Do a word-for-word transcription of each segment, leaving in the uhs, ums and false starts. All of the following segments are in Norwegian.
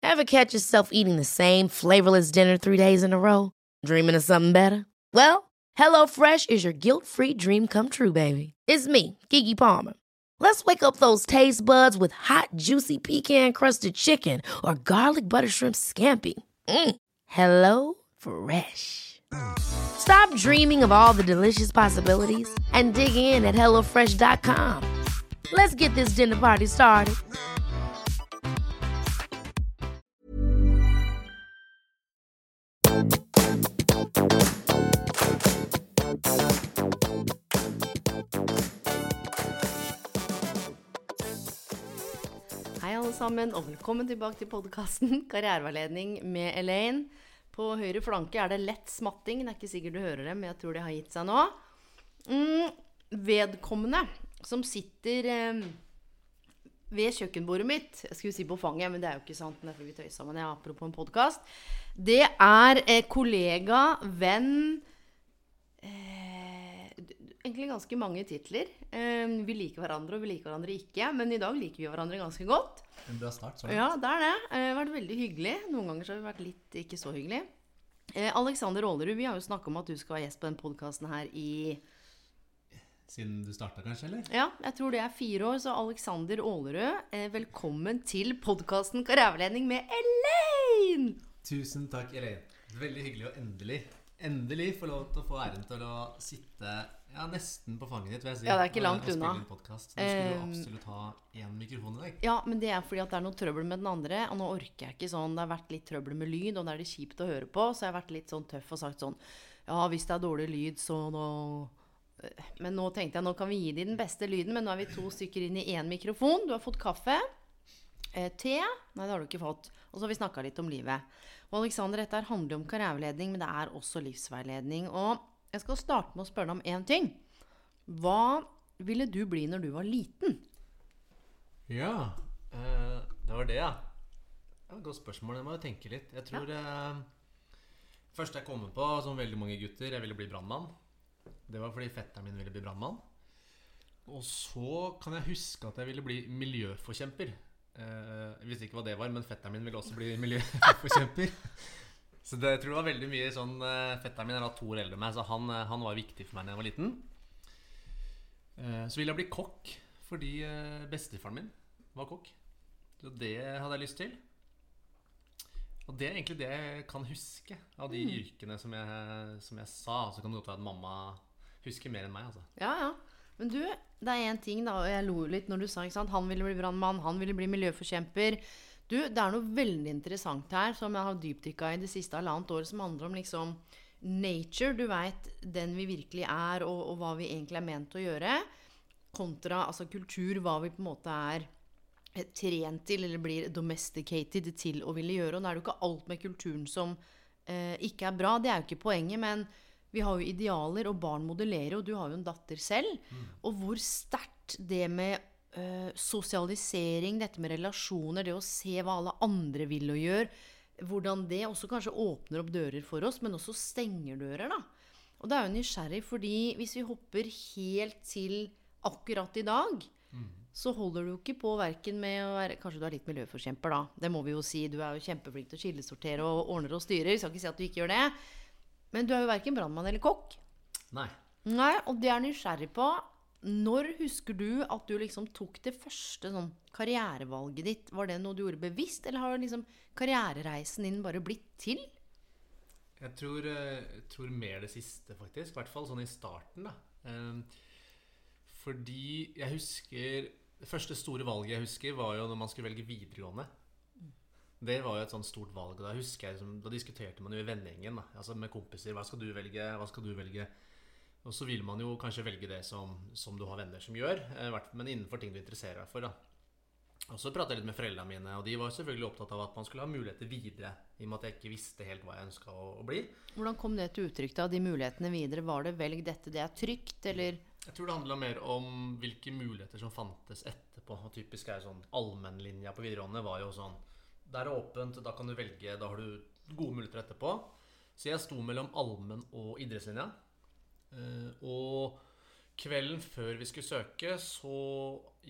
Ever catch yourself eating the same flavorless dinner three days in a row? Dreaming of something better? Well, HelloFresh is your guilt-free dream come true, baby. It's me, Keke Palmer. Let's wake up those taste buds with hot, juicy pecan-crusted chicken or garlic butter shrimp scampi. Mm. Hello Fresh. Stop dreaming of all the delicious possibilities and dig in at hello fresh dot com. Let's get this dinner party started. Hei alle sammen, og velkommen tilbake til podcasten Karriereveiledning med Elaine. På høyre flanke er det lett smatting, det er ikke sikkert du hører det, men jeg tror det har gitt seg nå. Mm, vedkommende som sitter eh, ved kjøkkenbordet mitt, jeg skulle si på fanget, men det er jo ikke sant, derfor vi tøyer sammen, jeg er apropos en podcast. Det er eh, kollega, venn, eh, egentlig ganske mange titler. Eh, vi liker hverandre, og vi liker hverandre ikke, men i dag liker vi hverandre ganske godt. En bra start, så. Ja, det er det. Det har vært veldig hyggelig. Noen ganger så har vi vært litt ikke så hyggelig. Eh, Alexander Aalerud, vi har jo snakket om at du skal være gjest på den podcasten her i... Siden du startet kanskje, eller? Ja, jeg tror det er fire år, så Alexander Aalerud, eh, velkommen til podcasten Karriereveiledning med Elaine! Tusen takk, Elaine. Veldig hyggelig å endelig, endelig få lov til å få æren til å sitte ja, nesten på fanget ditt, vil jeg si. Ja, det er ikke langt og, og unna. spille en podcast. Du skulle jo absolutt ha en mikrofon i deg. Ja, men det er fordi at det er noe trøbbel med den andre, og nå orker jeg ikke sånn, det har vært litt trøbbel med lyd, og det er det kjipt å høre på, så jeg har vært litt sånn tøff og sagt sånn, ja, hvis det er dårlig lyd, så nå... Men nå tenkte jeg, nå kan vi gi dem den beste lyden, men nå er vi to stykker inn i en mikrofon. Du har fått kaffe, eh, te, nei det har du ikke fått, og så har vi snakket litt om livet. Og Alexander, dette her handler om karriereveiledning, men det er også livsveiledning, og jeg skal starte med å spørre deg om en ting. Hva ville du bli når du var liten? Ja, eh, det var det, ja. Det var et godt spørsmål, det må jeg tenke litt. Jeg tror ja. eh, først jeg kom på, som veldig mange gutter, jeg ville bli brandmann. Det var fordi fetteren min ville bli brandmann. Og så kan jeg huske at jeg ville bli miljøforkjemper. Eh, jeg visste ikke hva det var, men fetteren min ville også bli miljøforkjemper. Så det, jeg tror det var veldig mye sånn, fetteren min er da to år eldre enn meg, så han, han var viktig for meg da jeg var liten. Eh, så ville jeg bli kokk, fordi eh, bestefaren min var kokk. Så det hadde jeg lyst til. Og det er egentlig det jeg kan huske av de mm. yrkene som jeg, som jeg sa. Så kan det godt være at mamma husker mer enn meg, altså. Ja, ja. Men du, det er en ting da, og jeg lo litt når du sa, ikke sant? Han ville bli brandmann, han ville bli miljøforkjemper. Du, det er noe veldig interessant her, som jeg har dypdykket i det siste halvannet året, som handler om liksom nature, du vet, den vi virkelig er, og, og hva vi egentlig er ment å gjøre, kontra altså kultur, hva vi på en måte er trent til, eller blir domesticated til å ville gjøre. Og nå er det jo ikke alt med kulturen som eh, ikke er bra, det er jo ikke poenget, men vi har jo idealer, og barn modellerer, og du har jo en datter selv, mm. og hvor sterkt det med eh, sosialisering, dette med relasjoner, det å se hva alle andre vil og gjør, hvordan det også kanskje åpner opp dører for oss, men også stenger dører da. Og det er jo nysgjerrig, fordi hvis vi hopper helt til akkurat i dag, mm. så holder du ikke på hverken med å være, kanskje du er litt miljøforkjemper da, det må vi jo si, du er jo kjempeflink til å skillesortere og ordner og styrer, jeg skal ikke si at du ikke gjør det, men du er jo hverken brandmann eller kokk. Nei. Nei, og det er nysgjerrig på, når husker du at du liksom tok det første sånn karrierevalget ditt, var det noe du gjorde bevisst, eller har liksom karrierereisen din bare blitt til? Jeg tror, jeg tror mer det siste faktisk, i hvert fall sånn i starten da. Fordi jeg husker, det første store valget jeg husker var jo når man skulle velge videregående. Det var jo et sånn stort valg, og da husker jeg, da diskuterte man jo i vennegjengen, da. Altså med kompiser, hva skal du velge, hva skal du velge? Og så vil man jo kanskje velge det som, som du har venner som gjør, men innenfor ting du interesserer deg for da. Og så pratet jeg litt med foreldrene mine, og de var selvfølgelig opptatt av at man skulle ha muligheter videre, i og med at jeg ikke visste helt hva jeg ønsket å, å bli. Hvordan kom det til uttrykk da, de mulighetene videre? Var det velg dette, det er trygt, eller? Jeg tror det handlet mer om hvilke muligheter som fantes etterpå, og typisk er sånn, allmennlinja på videregående var jo sånn, det er åpent, da kan du velge, da har du gode muligheter etterpå. Så jeg sto mellom allmenn og idrettslinja, og kvelden før vi skulle søke, så gikk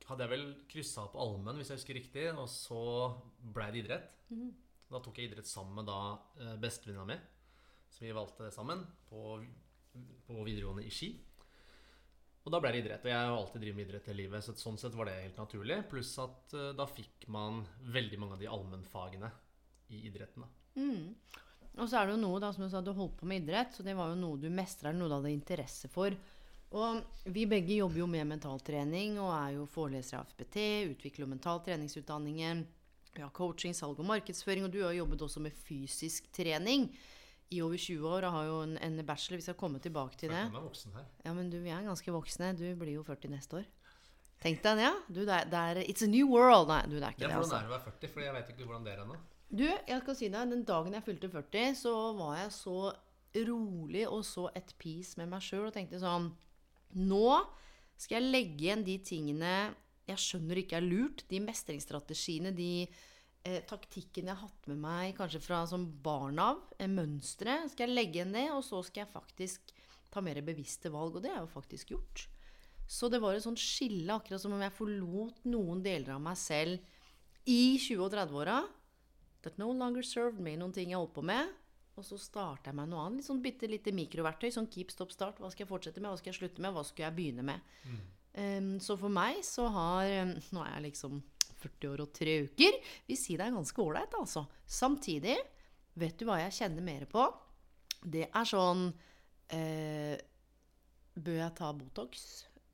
hadde jeg vel krysset på Almen, hvis jeg husker riktig, og så ble det idrett. Mhm. Da tok jeg idrett sammen med da eh, bestevenninna mi, så vi valgte det sammen på, på videregående i Ski. Og da ble det idrett, og jeg har jo alltid drevet med idrett i livet, så sånn sett var det helt naturlig. Pluss at eh, da fikk man veldig mange av de allmennfagene i idretten da. Mm. Og så er det jo noe da, som du sa, du holdt på med idrett, så det var jo noe du mestrer, noe du hadde interesse for. Og vi begge jobber jo med mentaltrening, og er jo forelesere av F B T, utvikler jo mentaltreningsutdanningen, vi har coaching, salg og markedsføring, og du har jobbet også med fysisk trening i over tjue år, og har jo en, en bachelor, vi skal komme tilbake til det. Jeg er voksen her. Ja, men du, vi er ganske voksne, du blir jo førti neste år. Tenk deg det, ja. Du, det er, det er, it's a new world. Nei, du, det er ikke Ja, det, hvordan altså. er det å være førti? For jeg vet ikke hvordan det er ennå. Du, jeg skal si deg, den dagen jeg fylte førti, så var jeg så rolig og så at peace med meg selv, og tenkte sånn, nå skal jeg legge igjen de tingene jeg skjønner ikke er lurt, de mestringsstrategiene, de eh, taktikkene jeg har hatt med meg, kanskje fra som barn av, eh, mønstre, skal jeg legge igjen det, og så skal jeg faktisk ta mer bevisste valg, og det har jeg jo faktisk gjort. Så det var et sånt skille, akkurat som om jeg forlot noen deler av meg selv i tjue- og tredve-åra, that no longer served me, noen ting jeg holdt på med, og så startet jeg meg noe annet, litt sånn bitte lite mikroverktøy, sånn keep, stop, start, hva skal jeg fortsette med, hva skal jeg slutte med, hva skal jeg begynne med. Mm. Um, så for meg så har, um, nå er jeg liksom førti år og tre uker, vi sier det er ganske ålreit altså. Samtidig, vet du hva jeg kjenner mer på? Det er sånn, uh, bør jeg ta Botox?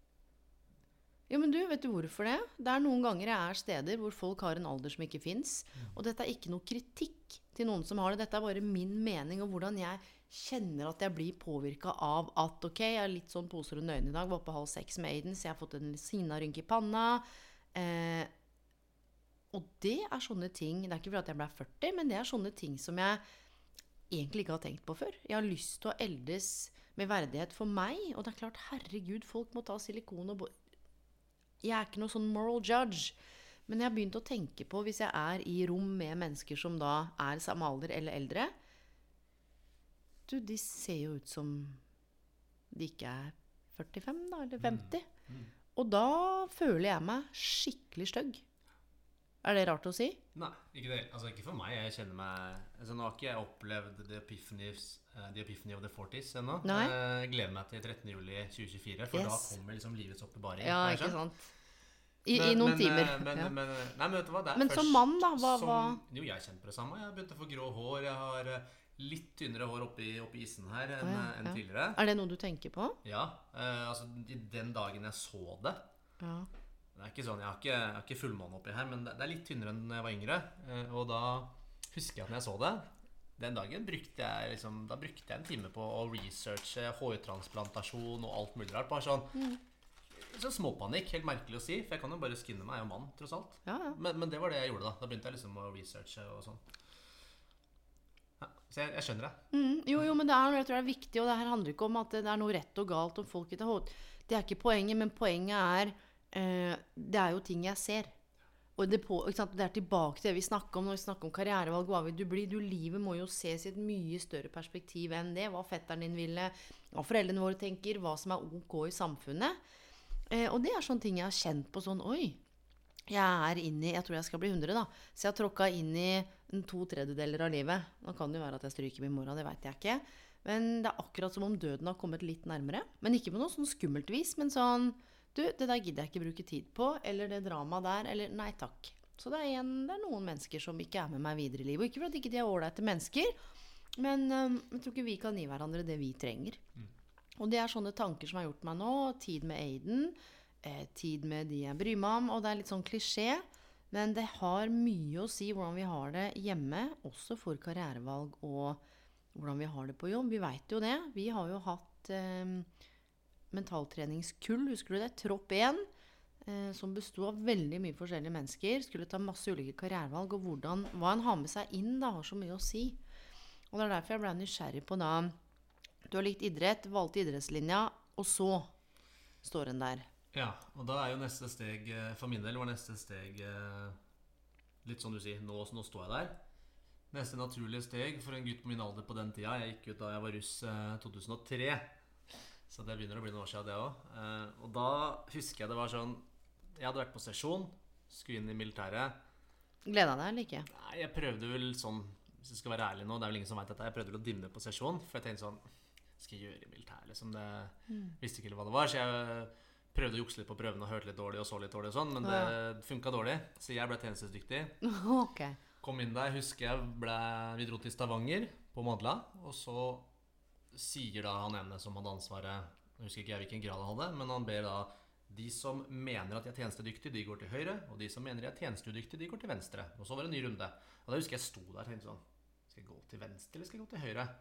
Jo, men du, vet du hvorfor det? Det er noen ganger jeg er steder hvor folk har en alder som ikke finnes. Og dette er ikke noe kritikk til noen som har det. Dette er bare min mening og hvordan jeg kjenner at jeg blir påvirket av at, ok, jeg er litt sånn poser og nøyne i dag, var på halv seks med Aiden, så jeg har fått en sinarynk i panna. Eh, og det er sånne ting, det er ikke for at jeg ble førti, men det er sånne ting som jeg egentlig ikke har tenkt på før. Jeg har lyst til å eldes med verdighet for meg, og det er klart, herregud, folk må ta silikon og... Jeg er ikke noe sånn moral judge, men jeg har begynt å tenke på, hvis jeg er i rom med mennesker som da er samme alder eller eldre, du, de ser jo ut som de ikke er førtifem da, eller femti. Mm. Mm. Og da føler jeg meg skikkelig stygg. Er det rart å si? Nei, ikke det. Altså ikke for meg. Jeg kjenner meg... Altså nå har ikke jeg opplevd the epiphany, uh, the epiphany of the forties ennå. Nei. Jeg gleder meg til trettende juli tjue tjuefire, for yes. Da kommer liksom livets oppbevaring. Ja, ikke sant. I, men, i noen men, timer. Men, ja. men, nei, men vet du hva? Det er men først, som mann da, hva... Som, hva? Jo, jeg kjenner på det samme. Jeg har begynt å få grå hår. Jeg har litt tynnere hår oppi, oppi isen her enn, ja, enn ja. tidligere. Er det noe du tenker på? Ja. Uh, altså, den dagen jeg så det... Ja. Det er ikke sånn, jeg har ikke, jeg har ikke fullmåne oppi her, men det er litt tynnere enn da jeg var yngre. Og da husker jeg at når jeg så det, den dagen brukte jeg, liksom, da brukte jeg en time på å researche hårtransplantasjon og alt mulig rart. Bare sånn, mm. sånn småpanikk, helt merkelig å si, for jeg kan jo bare skinne meg, jeg er jo mann, tross alt. Ja, ja. Men, men det var det jeg gjorde da. Da begynte jeg liksom å researche og sånn. Ja, så jeg, jeg skjønner det. Mm, jo, jo, men det er, jeg tror det er viktig, og det her handler ikke om at det er noe rett og galt om folk ikke tar hår. Det er ikke poenget, men poenget er Uh, det er jo ting jeg ser. Og det, på, ikke sant? Det er tilbake til det vi snakker om når vi snakker om karrierevalg. Hva vil du bli? Du, livet må jo ses i et mye større perspektiv enn det. Hva fetteren din ville, hva foreldrene våre tenker, hva som er ok i samfunnet. Uh, og det er sånne ting jeg har kjent på sånn, oi, jeg er inne i, jeg tror jeg skal bli hundre da. Så jeg har tråkket inn i en to tredjedeler av livet. Nå kan det jo være at jeg stryker min morgen, det vet jeg ikke. Men det er akkurat som om døden har kommet litt nærmere. Men ikke på noe sånn skummelt vis, men sånn, du, det der gidder jeg ikke bruke tid på, eller det drama der, eller nei takk. Så det er, igjen, det er noen mennesker som ikke er med meg videre i livet, og ikke for at ikke de er ålreite mennesker, men um, jeg tror ikke vi kan gi hverandre det vi trenger. Mm. Og det er sånne tanker som har gjort meg nå, tid med Aiden, eh, tid med de jeg bryr meg om, og det er litt sånn klisjé, men det har mye å si hvordan vi har det hjemme, også for karrierevalg og hvordan vi har det på jobb. Vi vet jo det, vi har jo hatt... Eh, mentaltreningskull, husker du det? Tropp én, eh, som bestod av veldig mye forskjellige mennesker, skulle ta masse ulike karrierevalg, og hvordan, hva en har med seg inn da, har så mye å si. Og det er derfor jeg ble nysgjerrig på da, du har likt idrett, valgte idrettslinja, og så står en der. Ja, og da er jo neste steg, for min del var neste steg, litt sånn du sier, nå, nå står jeg der. Neste naturlige steg for en gutt på min alder på den tida, jeg gikk ut da jeg var russ to tusen og tre, så det begynner å bli noen år siden det også. Eh, og da husker jeg det var sånn, Jeg hadde vært på sesjon, skulle inn i militæret. Gleda deg eller ikke? Nei, jeg prøvde vel sånn, hvis jeg skal være ærlig nå, det er vel ingen som vet dette, jeg prøvde vel å dimme på sesjon, for jeg tenkte sånn, skal jeg gjøre i militæret, liksom, det mm. visste ikke hva det var, så jeg prøvde å jukse litt på prøvene og hørte litt dårlig og så litt dårlig og sånn, men det funket dårlig, så jeg ble tjenestesdyktig. Ok. Kom inn der, husker jeg, ble, vi dro til Stavanger på Madla, og så sier da han ene som hadde ansvaret, jeg husker ikke jeg hvilken grad han hadde, men han ber da, de som mener at de er tjenestedyktige, de går til høyre, og de som mener de er tjenestedyktige, de går til venstre. Og så var det en ny runde. Og da husker jeg sto der og tenkte sånn, skal jeg gå til venstre eller skal jeg gå til høyre?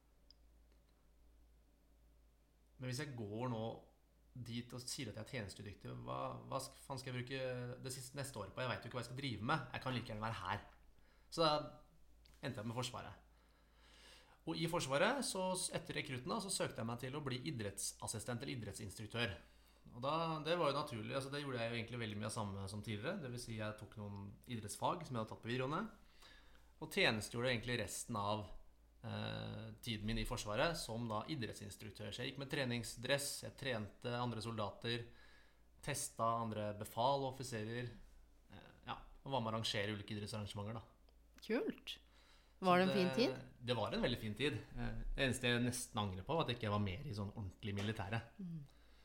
Men hvis jeg går nå dit og sier at jeg er tjenestedyktig, hva, hva faen skal jeg bruke det siste, neste året på? Jeg vet jo ikke hva jeg skal drive med. Jeg kan like gjerne være her. Så da endte jeg med Forsvaret. Og i Forsvaret, så etter rekrutten da, så søkte jeg meg til å bli idrettsassistent eller idrettsinstruktør. Og da, det var jo naturlig, altså det gjorde jeg jo egentlig veldig mye av samme som tidligere. Det vil si jeg tok noen idrettsfag som jeg hadde tatt på videregående. Og tjenestegjorde egentlig resten av eh, tiden min i Forsvaret som da idrettsinstruktør. Så jeg gikk med treningsdress, jeg trente andre soldater, testet andre befal og offiserer. Eh, ja, og var med å arrangere ulike idrettsarrangementer da. Kult. Var det en det, fin tid? Det var en veldig fin tid. Det eneste jeg nesten angrer på var at jeg ikke var mer i sånn ordentlig militære. Mm.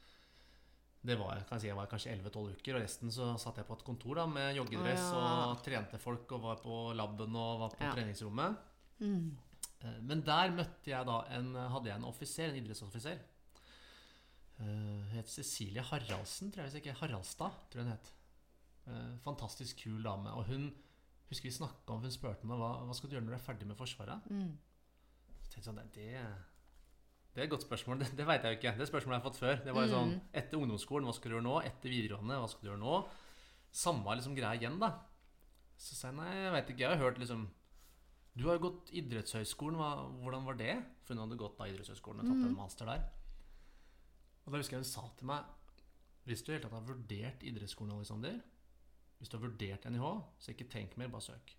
Det var, kan jeg si, jeg var kanskje elleve tolv uker, og resten så satt jeg på et kontor da, med joggedress oh, ja. og trente folk og var på labben og var på ja. treningsrommet. Mm. Men der møtte jeg da en, hadde jeg en offiser, en idrettsoffiser. Hun het Cecilie Haraldsen, tror jeg, hvis ikke Haraldstad, tror jeg hun het. Fantastisk kul dame, og hun husker vi snakket om, hun spurte meg, hva, hva skal du gjøre når du er ferdig med Forsvaret? Mm. Så tenkte jeg sånn, det, det er et godt spørsmål, det, det vet jeg jo ikke. Det spørsmålet jeg har fått før. Det var jo sånn, etter ungdomsskolen, hva skal du gjøre nå? Etter videregående, hva skal du gjøre nå? Samme liksom greia igjen da. Så sa jeg, nei, jeg vet ikke, jeg har hørt liksom, du har jo gått idrettshøyskolen, hva, hvordan var det? For hun hadde gått da idrettshøyskolen og tatt en master der. Og da husker jeg hun sa til meg, hvis du helt tatt har vurdert idrettsskolen, Alexander, hvis du har vurdert N I H, så ikke tenk mer, bare søk.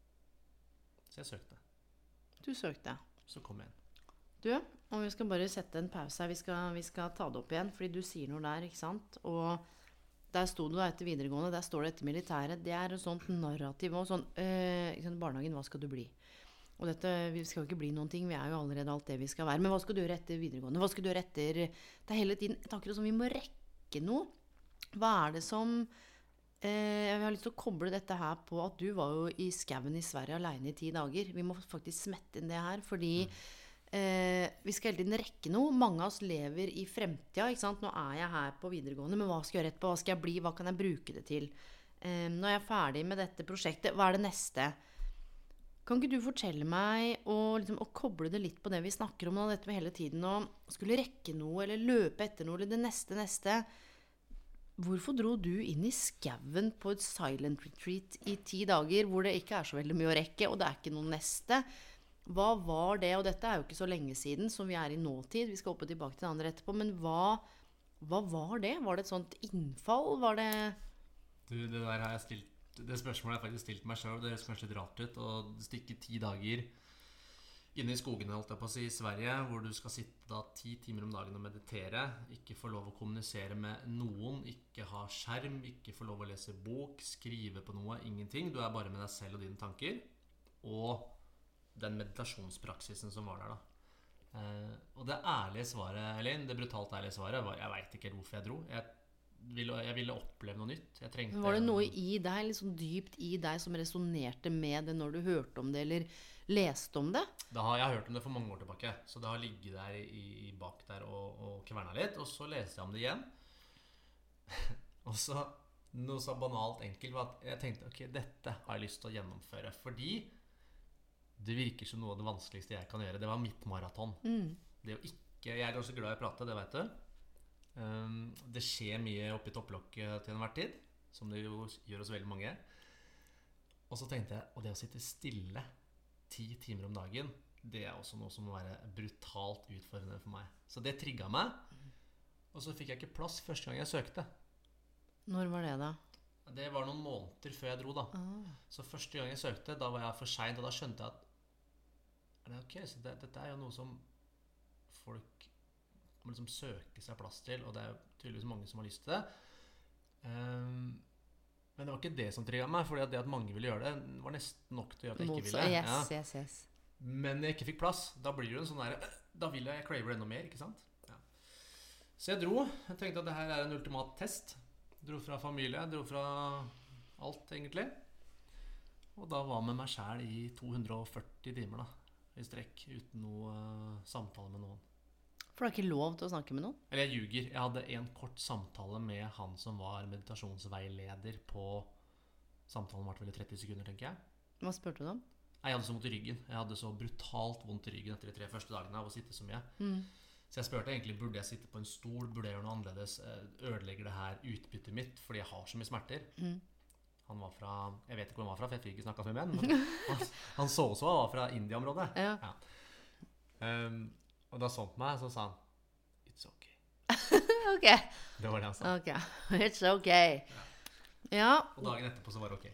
Så jeg søkte. Du søkte. Så kom jeg inn. Du, og vi skal bare sette en pause her, vi skal, vi skal ta det opp igjen, fordi du sier noe der, ikke sant? Og der stod du da etter videregående, der står det etter militæret, det er et sånt narrativ, og sånn, øh, barnehagen, hva skal du bli? Og dette, vi skal jo ikke bli noen ting, vi er jo allerede alt det vi skal være, men hva skal du gjøre etter videregående? Hva skal du gjøre etter, det er hele tiden, jeg tenker som vi må rekke noe. Hva er det som... Jeg har lyst til å koble dette her på at du var jo i skauen i Sverige alene i ti dager. Vi må faktisk smette inn det her, fordi mm. eh, vi skal hele tiden rekke noe. Mange av oss lever i fremtida, ikke sant? Nå er jeg her på videregående, men hva skal jeg gjøre etterpå? Hva skal jeg bli? Hva kan jeg bruke det til? Eh, når jeg er ferdig med dette prosjektet, hva er det neste? Kan ikke du fortelle meg og, liksom, og koble det litt på det vi snakker om nå, dette med hele tiden å skulle rekke noe, eller løpe etter noe, eller det neste, neste... Hvorfor dro du inn i skauen på et silent retreat i ti dager, hvor det ikke er så veldig mye å rekke, og det er ikke noe neste? Hva var det? Og dette er jo ikke så lenge siden, som vi er i nåtid. Vi skal oppe tilbake til det andre etterpå. Men hva, hva var det? Var det et sånt innfall? Var det... Du, det der har jeg stilt... Det spørsmålet har jeg faktisk stilt meg selv. Det høres kanskje litt rart ut. Å stikke ti dager inne i skogene, holdt jeg på å si, i Sverige, hvor du skal sitte da ti timer om dagen og meditere, ikke få lov å kommunisere med noen, ikke ha skjerm, ikke få lov å lese bok, skrive på noe, ingenting. Du er bare med deg selv og dine tanker, og den meditasjonspraksisen som var der da. Eh, og det ærlige svaret, Elin, det brutalt ærlige svaret var, jeg vet ikke helt hvorfor jeg dro. Jeg ville, jeg ville oppleve noe nytt. Jeg trengte... Var det noe i deg, liksom dypt i deg, som resonerte med det når du hørte om det, eller leste om det? Da har jeg hørt om det for mange år tilbake, så det har ligget der i, i bak der og, og kvernet litt, og så leste jeg om det igjen. Og så, noe så banalt enkelt var at jeg tenkte, ok, dette har jeg lyst til å gjennomføre, fordi det virker som noe av det vanskeligste jeg kan gjøre. Det var mitt maraton. Mm. Det å ikke, jeg er ganske glad i å prate, det vet du. Um, det skjer mye oppi topplokket til enhver tid, som det jo gjør oss veldig mange. Og så tenkte jeg, og det å sitte stille ti timer om dagen, det er også noe som må være brutalt utfordrende for meg. Så det trigget meg, og så fikk jeg ikke plass første gang jeg søkte. Når var det da? Det var noen måneder før jeg dro da. Ah. Så første gang jeg søkte, da var jeg for sent, og da skjønte jeg at er det ok, så det, dette er jo noe som folk må liksom søke seg plass til, og det er jo tydeligvis mange som har lyst til det. Um, men det var ikke det som trigget meg, fordi at det at mange ville gjøre det, var nesten nok til å gjøre at jeg ikke Motsatt. ville. Yes, Ja. yes, yes. Men jeg ikke fikk plass. Da blir det jo en sånn der, øh, da vil jeg, jeg craver enda mer, ikke sant? Ja. Så jeg dro. Jeg tenkte at det her er en ultimat test. Dro fra familie, dro fra alt egentlig. Og da var med meg selv i to hundre og førti timer da, i strekk, uten noe uh, samtale med noen. For det er ikke lov til å snakke med noen? Eller jeg ljuger. Jeg hadde en kort samtale med han som var meditasjonsveileder på samtalen vart vel i tretti sekunder, tenker jeg. Hva spurte du om? Jeg hadde så vondt i ryggen. Jeg hadde så brutalt vondt i ryggen etter de tre første dagene av å sitte så mye. Mm. Så jeg spurte egentlig, burde jeg sitte på en stol, burde jeg gjøre noe annerledes, ødelegger det her utbyttet mitt, fordi jeg har så mye smerter. Mm. Han var fra, jeg vet ikke hvor han var fra, for jeg fikk ikke snakket så mye med han, men han, han så også han var fra India-området. Ja. Ja. Um, og da så han på meg, så sa han, it's okay. Ok. Det var det han sa. Ok. It's okay. Ja. Og dagen etterpå så var det ok.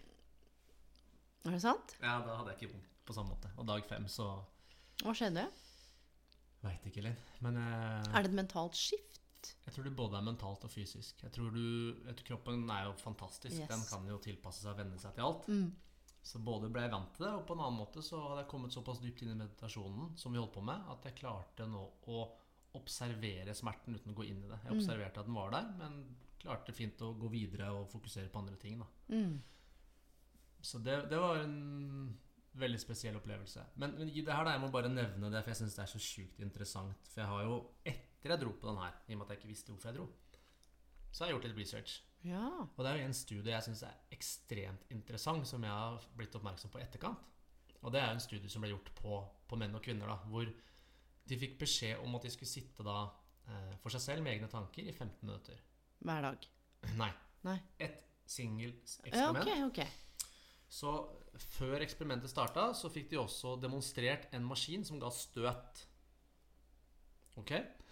Er det sant? Ja, da hadde jeg ikke vondt på samme måte. Og dag fem så, Hva skjedde? vet ikke, Linn. Men eh, Er det et mentalt skift? jeg tror det både er mentalt og fysisk. Jeg tror, du, jeg tror kroppen er jo fantastisk. Yes. Den kan jo tilpasse seg og venne seg til alt. Mm. Så både ble jeg vant til det, og på en annen måte så hadde jeg kommet såpass dypt inn i meditasjonen som vi holdt på med, at jeg klarte nå å observere smerten uten å gå inn i det. Jeg Mm. observerte at den var der, men klarte fint å gå videre og fokusere på andre ting da. Mm. Så det, det var en veldig spesiell opplevelse. Men, men i det her da, jeg må bare nevne det, for jeg synes det er så sykt interessant. For jeg har jo, etter jeg dro på den her, i og med at jeg ikke visste hvorfor jeg dro, så har jeg gjort litt research. Ja. Og det er jo en studie jeg synes er ekstremt interessant, som jeg har blitt oppmerksom på i etterkant. Og det er jo en studie som ble gjort på, på menn og kvinner da, hvor de fikk beskjed om at de skulle sitte da eh, for seg selv med egne tanker i femten minutter. Hver dag. Nei. Nei. Et single Ja, eksperiment. ok, ok. Så før eksperimentet startet, så fikk de også demonstrert en maskin som ga støt. Ok?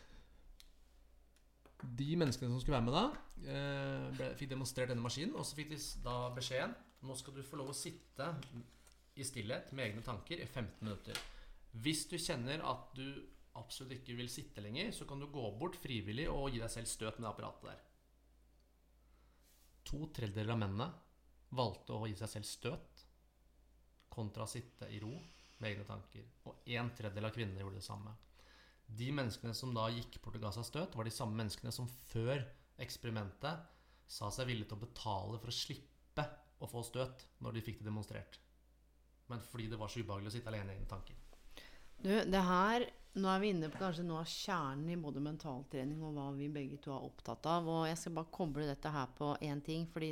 De menneskene som skulle være med da, eh, ble, fikk demonstrert denne maskinen, og så fikk de s- da beskjeden, nå skal du få lov å sitte i stillhet med egne tanker i femten minutter. Hvis du kjenner at du absolutt ikke vil sitte lenger, så kan du gå bort frivillig og gi deg selv støt med det apparatet der. To tredjedeler av mennene valgte å gi seg selv støt kontra å sitte i ro med egne tanker. Og en tredjedel av kvinnene gjorde det samme. De menneskene som da gikk bort og ga seg støt, var de samme menneskene som før eksperimentet sa seg villige til å betale for å slippe å få støt når de fikk det demonstrert. Men fordi det var så ubehagelig å sitte alene i egne tanker. Du, det her, nå er vi inne på kanskje noe av kjernen i både mentaltrening og hva vi begge to er opptatt av, og jeg skal bare koble dette her på en ting, fordi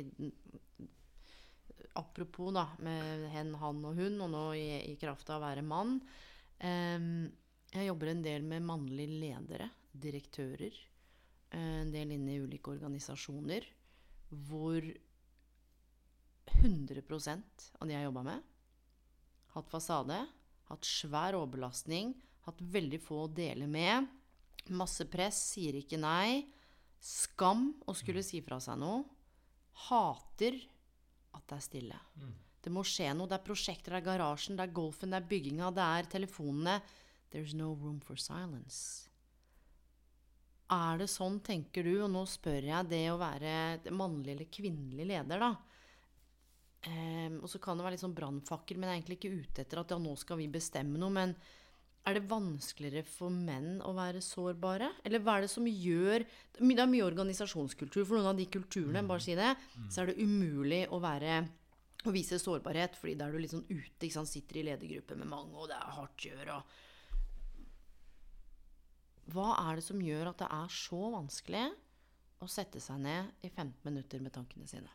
apropos da, med hen, han og hun, og nå i, i kraft av å være mann, um, jeg jobber en del med mannlige ledere, direktører, en del inne i ulike organisasjoner, hvor hundre prosent av de jeg jobber med, hatt fasade, hatt svær overbelastning, hatt veldig få å dele med, masse press, sier ikke nei, skam å skulle si fra seg noe, hater at det er stille. Mm. Det må skje noe, det er prosjekter, det er garasjen, det er golfen, det er bygginga, det er telefonene. There's no room for silence. Er det sånn, tenker du, og nå spør jeg det å være mannlig eller kvinnelig leder da, Um, og så kan det være litt sånn brannfakkel, men jeg er egentlig ikke ute etter at ja, nå skal vi bestemme noe, men er det vanskeligere for menn å være sårbare? Eller hva er det som gjør, det er mye organisasjonskultur, for noen av de kulturene, Mm. bare si det, Mm. så er det umulig å være, å vise sårbarhet, fordi da er du litt sånn ute, ikke sant, sitter i ledergruppe med mange, og det er hardt gjør, og hva er det som gjør at det er så vanskelig å sette seg ned i femten minutter med tankene sine?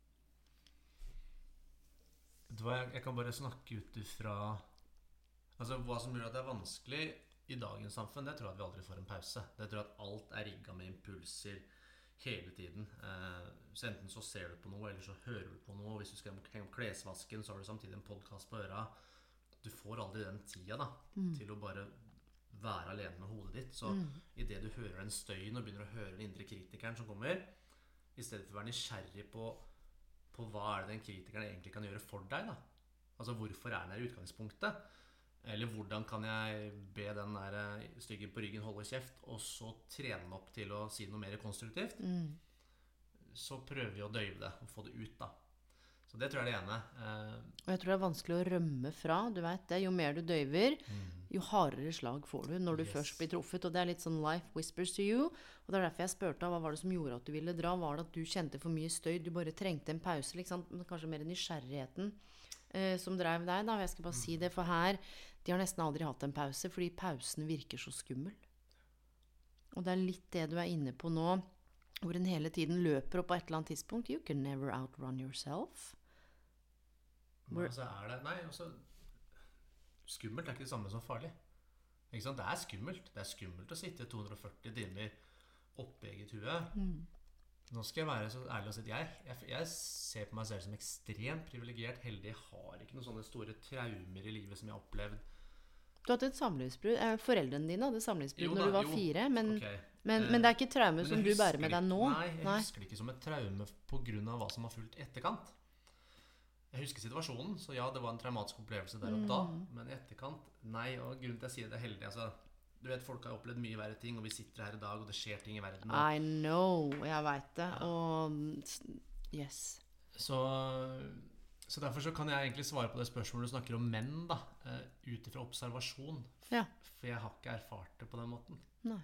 Jeg kan bare snakke ut ifra altså, hva som gjør at det er vanskelig i dagens samfunn. Det tror jeg at vi aldri får en pause. Det tror jeg at alt er rigget med impulser hele tiden. Eh, så enten så ser du på noe, eller så hører du på noe. Hvis du skal henge opp klesvasken, så har du samtidig en podcast på øra. Du får aldri den tida da, Mm. til å bare være alene med hodet ditt. Så Mm. i det du hører den støyen og begynner å høre den indre kritikeren som kommer, i stedet for å være nysgjerrig på på hva er det den kritikeren egentlig kan gjøre for deg da? Altså hvorfor er den her i utgangspunktet? Eller hvordan kan jeg be den der styggen på ryggen holde kjeft, og så trene den opp til å si noe mer konstruktivt? Mm. så prøver vi å døyve det og få det ut da. Så det tror jeg er det ene. Eh, Og jeg tror det er vanskelig å rømme fra, du vet det. Jo mer du døyver, jo hardere slag får du når du Yes. først blir truffet. Og det er litt sånn life whispers to you. Og det er derfor jeg spurte hva var det som gjorde at du ville dra. Var det at du kjente for mye støy, du bare trengte en pause, liksom, men kanskje mer nysgjerrigheten eh, som drev deg da. Og jeg skal bare si det, for her, de har nesten aldri hatt en pause, fordi pausen virker så skummel. Og det er litt det du er inne på nå, hvor en hele tiden løper opp på et eller annet tidspunkt. You can never outrun yourself. Men så er det, nei, altså, skummelt er ikke det samme som farlig. Ikke sant? Det er skummelt. Det er skummelt å sitte to hundre og førti timer oppe i eget hue. Mm. Nå skal jeg være så ærlig og si at jeg, jeg, jeg ser på meg selv som ekstremt privilegert, heldig. Jeg har ikke noen sånne store traumer i livet som jeg har opplevd. Du har hatt et samlivsbrudd. Eh, Foreldrene dine hadde samlivsbrudd Jo når da, du var jo. fire, men, Ok. men, Eh, men det er ikke et traume Men som jeg du husker bærer med deg nå. Nei, jeg Nei. husker det ikke som et traume på grunn av hva som har fulgt i etterkant. Jeg husker situasjonen, så ja, det var en traumatisk opplevelse der og da. Men i etterkant, nei, og grunnen til at jeg sier det er heldig, altså, du vet, folk har opplevd mye verre ting, og vi sitter her i dag, og det skjer ting i verden. Og, I know, jeg vet det. Og yes. så, så derfor så kan jeg egentlig svare på det spørsmålet du snakker om menn, da, uh, ut ifra observasjon. Ja. For jeg har ikke erfart det på den måten. Nei.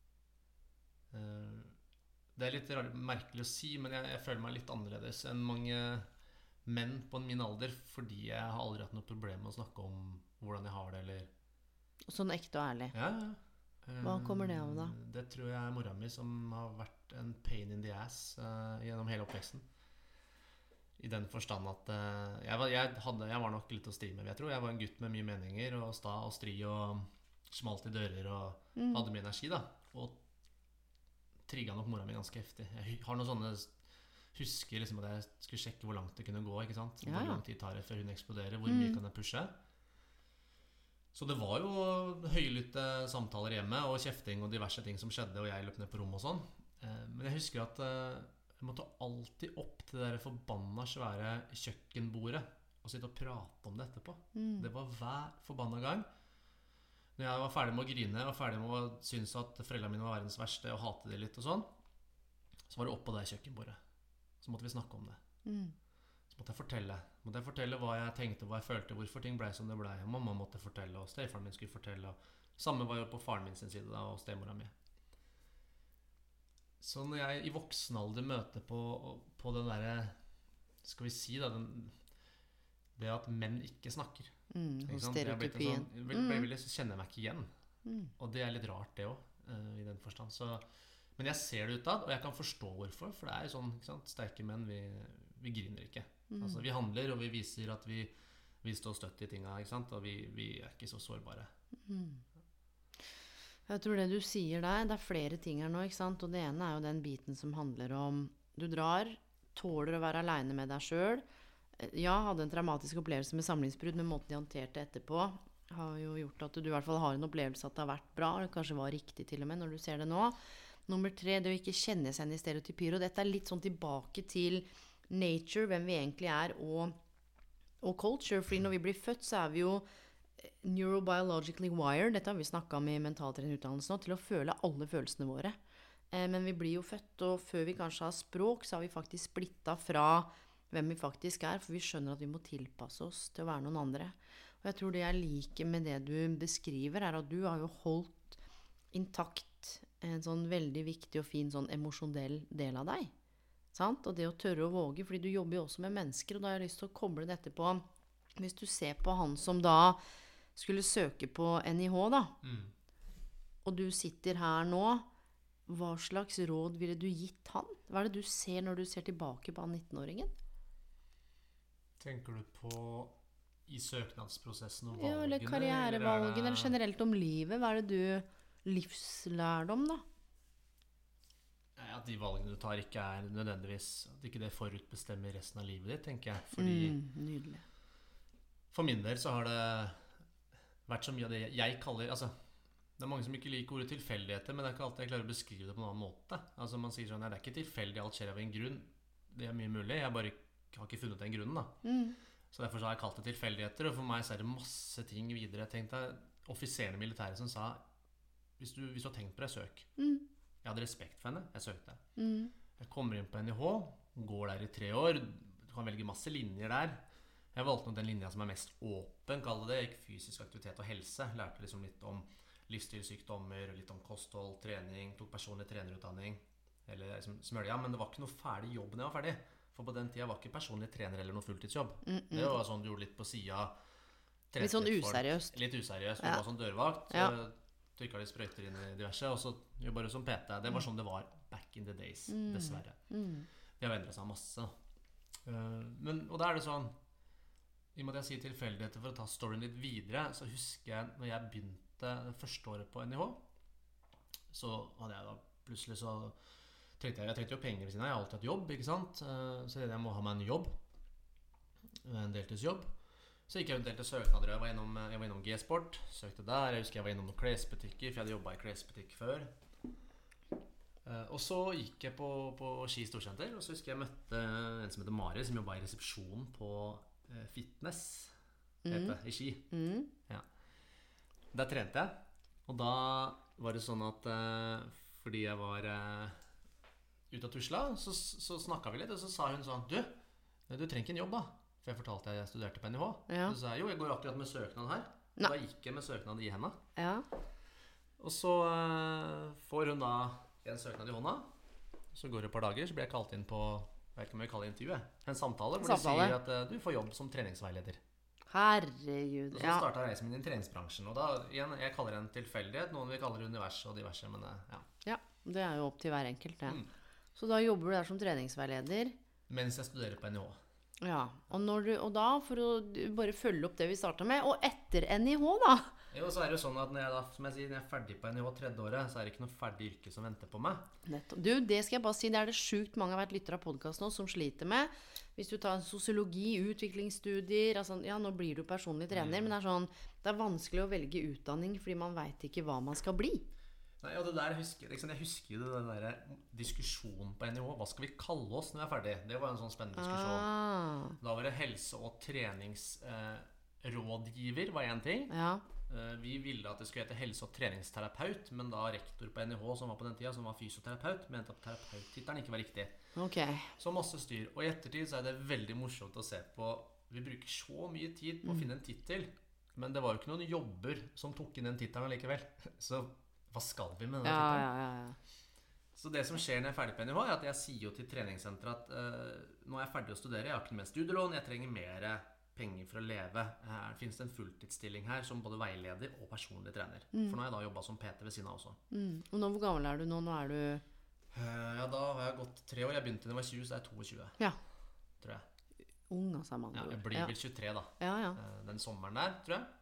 Uh, det er litt rar- merkelig å si, men jeg, jeg føler meg litt annerledes enn mange menn på min alder, fordi jeg har aldri hatt noe problem med å snakke om hvordan jeg har det, eller... Sånn ekte og ærlig. Ja, ja. Hva kommer det av da? Eh, Det tror jeg er mora mi som har vært en pain in the ass uh, gjennom hele oppveksten. I den forstand at uh, jeg, var, jeg, hadde, jeg var nok litt å stri med, jeg tror. Jeg var en gutt med mye meninger, og sta og stri, og smalt i dører, og Mm. hadde mye energi, da. Og trigget nok mora mi ganske heftig. Jeg har noen sånne... Husker liksom at jeg skulle sjekke hvor langt det kunne gå, ikke sant? Ja, Hvor ja. lang tid tar det før hun eksploderer, hvor mye Mm. kan jeg pushe? Så det var jo høylytte samtaler hjemme, og kjefting og diverse ting som skjedde, og jeg løp ned på rommet og sånn. Eh, Men jeg husker at eh, jeg måtte alltid opp til det der forbanna svære kjøkkenbordet og sitte og prate om det etterpå. Mm. Det var hver forbanna gang. Når jeg var ferdig med å grine og ferdig med å synes at foreldrene mine var verdens verste og hate de litt og sånn, så var det opp på det kjøkkenbordet. Så måtte vi snakke om det. Mm. Så måtte jeg fortelle. Måtte jeg fortelle hva jeg tenkte, hva jeg følte, hvorfor ting ble som det ble. Og mamma måtte fortelle, og stefaren min skulle fortelle. Og samme var jo på faren min sin side da, og stemora mi. Så når jeg i voksen alder møter på, på den derre, skal vi si da, den, det at menn ikke snakker. Mm. Ikke Og sant? Jeg har blitt en stereotypien. Sånn, vel, ble, vel, så kjenner jeg meg ikke igjen. Mm. Og det er litt rart det også, eh, i den forstand. Så, men jeg ser det utad, og jeg kan forstå hvorfor. For det er jo sånn, ikke sant? Sterke menn, vi, vi griner ikke. Mm. Altså, vi handler, og vi viser at vi, vi står støtt i tinga, ikke sant? Og vi, vi er ikke så sårbare. Mm. Jeg tror det du sier der, det er flere ting her nå, ikke sant? Og det ene er jo den biten som handler om du drar, tåler å være alene med deg selv. Ja, hadde en traumatisk opplevelse med samlivsbrudd, men måten de håndterte etterpå har jo gjort at du i hvert fall har en opplevelse at det har vært bra, eller kanskje var riktig til og med når du ser det nå. Nummer tre, det å ikke kjenne seg igjen i stereotypier, og dette er litt sånn tilbake til nature, hvem vi egentlig er, og, og culture, fordi når vi blir født så er vi jo neurobiologically wired, dette har vi snakket om i mentaltrenerutdannelsen nå, til å føle alle følelsene våre. Eh, men vi blir jo født, og før vi kanskje har språk, så har vi faktisk splittet fra hvem vi faktisk er, for vi skjønner at vi må tilpasse oss til å være noen andre. Og jeg tror det jeg liker med det du beskriver, er at du har jo holdt intakt en sånn veldig viktig og fin sånn emosjonell del av deg. Sant? Og det å tørre å våge, fordi du jobber jo også med mennesker, og da har jeg lyst til å koble dette på, hvis du ser på han som da skulle søke på N I H da, Mm. og du sitter her nå, hva slags råd ville du gitt han? Hva er det du ser når du ser tilbake på han nittenåringen? Tenker du på i søknadsprosessen og valgene? Ja, eller karrierevalgene, eller generelt om livet. Hva er det du livslærdom da? Ja, at de valgene du tar ikke er nødvendigvis, at ikke det forutbestemmer resten av livet ditt, tenker jeg. Fordi Mm, nydelig. for min del så har det vært så mye av det jeg kaller, altså, det er mange som ikke liker ordet tilfeldigheter, men det er ikke alltid jeg klarer å beskrive det på en annen måte. Altså man sier sånn, nei, det er ikke tilfeldig, alt skjer av en grunn. Det er mye mulig, jeg bare har ikke funnet den grunnen da. Mm. Så derfor så har jeg kalt det tilfeldigheter, og for meg så er det masse ting videre. Jeg tenkte, offiserene i militæret som sa, hvis du, hvis du har tenkt på det, søk. Mm. Jeg hadde respekt for henne, jeg søkte. Mm. Jeg kommer inn på N I H, går der i tre år. Du kan velge masse linjer der. Jeg valgte nok den linja som er mest åpen, kaller det. Gikk fysisk aktivitet og helse. Lærte liksom litt om livsstilssykdommer, litt om kosthold, trening. Tok personlig trenerutdanning. Eller liksom smølja, men det var ikke noe ferdig jobb når jeg var ferdig. For på den tiden var ikke personlig trener eller noe fulltidsjobb. Mm -mm. Det var sånn du gjorde litt på siden. Litt sånn useriøst. Litt useriøst. Du ja. var sånn dørvakt. Ja. Trykket de sprøyter inn i diverse, og så jobber du som P T. Det var sånn det var back in the days, mm. dessverre. Mm. Det har endret seg masse. Uh, men, og da er det sånn, i og med at jeg sier tilfeldigheter for å ta storyen litt videre, så husker jeg når jeg begynte det første året på N I H, så hadde jeg da plutselig så trengte jeg, jeg trengte jo penger ved siden av, jeg har alltid hatt jobb, ikke sant? Uh, så jeg må ha meg en jobb, en deltidsjobb. Så gikk jeg en del til søknader. Jeg var innom, jeg var innom G-Sport, søkte der. Jeg husker jeg var innom noen klesbutikker, for jeg hadde jobbet i klesbutikk før. Uh, og så gikk jeg på, på Ski Storsenter, og så husker jeg møtte en som heter Mari, som jobbet i resepsjonen på uh, fitness, mm. heter, i Ski. Mm. Ja. Der trente jeg, og da var det sånn at uh, fordi jeg var uh, ute av tusla, så, så snakket vi litt, og så sa hun sånn, du, du trenger ikke en jobb da. For jeg fortalte at jeg studerte på N I H. Ja. Så sa jeg, jo, jeg går akkurat med søknad her. Nei. Da gikk jeg med søknad i henne. Ja. Og så uh, får hun da en søknad i hånda. Så går det et par dager, så blir jeg kalt inn på, jeg vet ikke om jeg kaller intervjuet, en samtale, hvor samtale. De sier at uh, du får jobb som treningsveileder. Herregud, og så startet reisen min i treningsbransjen. Og da, igjen, jeg kaller det en tilfeldighet, noen vil kalle det univers og diverse, men uh, ja. Ja, det er jo opp til hver enkelt, det. Mm. Så da jobber du der som treningsveileder? Mens jeg studerer på N I H. Ja, og, når du, og da, for å bare følge opp det vi startet med, og etter N I H da? Jo, så er det jo sånn at når jeg, da, som jeg sier, når jeg er ferdig på N I H tredje året, så er det ikke noe ferdig yrke som venter på meg. Nettopp. Du, det skal jeg bare si, det er det sjukt mange har vært lyttere av podcasten nå som sliter med. Hvis du tar en sosiologi, utviklingsstudier, altså, ja, nå blir du personlig trener, mm. men det er sånn, det er vanskelig å velge utdanning, fordi man vet ikke hva man skal bli. Nei, og det der husker, liksom, jeg husker jo den der diskusjonen på N I H. Hva skal vi kalle oss når vi er ferdig? Det var en sånn spennende diskusjon. Ah. Da var det helse- og treningsrådgiver eh, var en ting. Ja. Eh, vi ville at det skulle hete helse- og treningsterapeut, men da rektor på N I H som var på den tiden, som var fysioterapeut, mente at terapeuttittelen ikke var riktig. Okay. Så masse styr. Og i ettertid så er det veldig morsomt å se på. Vi bruker så mye tid på å finne en titel, men det var jo ikke noen jobber som tok inn den titelen likevel. Så hva skal vi med denne ja, tittelen? Ja, ja, ja. Så det som skjer når jeg er ferdig på N I H, er at jeg sier jo til treningssenteret at uh, nå er jeg ferdig å studere, jeg har ikke mer studielån, jeg trenger mer penger for å leve. Her finnes det en fulltidsstilling her som både veileder og personlig trener. Mm. For nå har jeg da jobbet som P T ved siden av også. Mm. Og nå, hvor gammel er du nå? Nå er du... Uh, ja, da har jeg gått tre år. Jeg begynte da jeg var tjue, så er jeg tjue. Ja. Tror jeg. Ung, altså, mann. Ja, jeg blir ja. vel tjuetre da. Ja, ja. Uh, den sommeren der, tror jeg.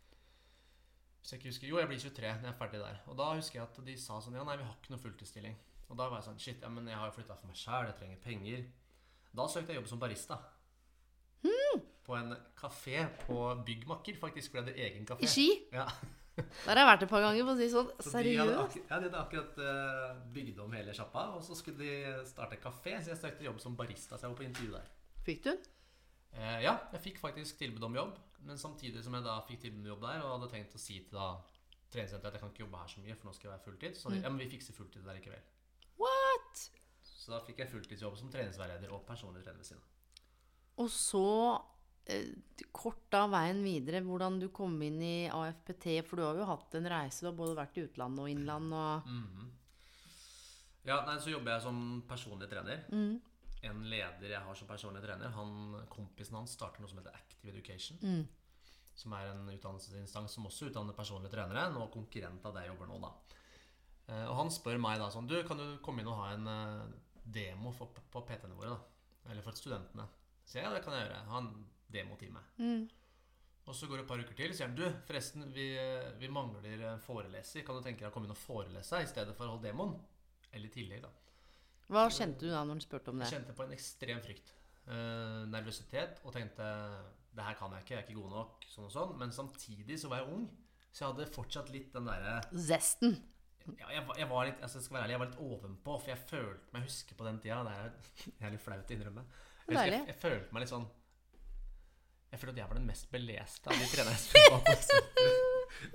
Så jeg ikke husker, jo, jeg blir tjuetre når jeg er ferdig der. Og da husker jeg at de sa sånn, ja, nei, vi har ikke noe fulltidsstilling. Og da var jeg sånn, shit, ja, men jeg har jo flyttet for meg selv, jeg trenger penger. Da søkte jeg jobb som barista. Hmm. På en kafé på Byggmakker, faktisk, for jeg hadde egen kafé. I Ski? Ja. Der har jeg vært et par ganger, for å si sånn, så seriøst. De hadde akkurat, ja, de hadde akkurat uh, bygd om hele sjappa, og så skulle de starte kafé, så jeg søkte jobb som barista, så jeg var på intervju der. Fikk du? Uh, ja, jeg fikk faktisk tilbud om jobb. Men samtidig som jeg da fikk tilbud om jobb der, og hadde tenkt å si til da treningssenteret at jeg kan ikke jobbe her så mye, for nå skal jeg være fulltid. Så de, mm. ja, men vi fikser fulltid der likevel. What? Så da fikk jeg fulltidsjobb som treningsveileder og personlig trener ved siden av. Og så, eh, kort av veien videre, hvordan du kom inn i A F P T, for du har jo hatt en reise, du har både vært i utlandet og innland og... Mm-hmm. Ja, nei, så jobber jeg som personlig trener. Mm. En leder jeg har som personlig trener, han, kompisen hans starter noe som heter Active Education, mm. som er en utdannelsesinstans som også utdanner personlige trenere, og konkurrent av det jeg jobber nå da. Eh, og han spør meg da sånn, du, kan du komme inn og ha en uh, demo for, på P T-ene våre da? Eller for studentene? Så ja, det kan jeg gjøre. Ha en demotime. Mm. Og så går det et par uker til, så sier han, du, forresten, vi, vi mangler foreleser. Kan du tenke deg å komme inn og forelese i stedet for å holde demoen? Eller i tillegg da. Hva kjente du da når du spurte om det? Jeg kjente på en ekstrem frykt, uh, nervøsitet, og tenkte, det her kan jeg ikke, jeg er ikke god nok, sånn og sånn. Men samtidig så var jeg ung, så jeg hadde fortsatt litt den der... Zesten. Ja, jeg, jeg var litt, altså jeg skal være ærlig, jeg var litt ovenpå, for jeg følte meg, jeg husker på den tiden, det er, jeg er litt flaut å innrømme. Jeg, jeg, jeg, jeg følte meg litt sånn, jeg følte at jeg var den mest beleste av de trenerne som var på. Det var så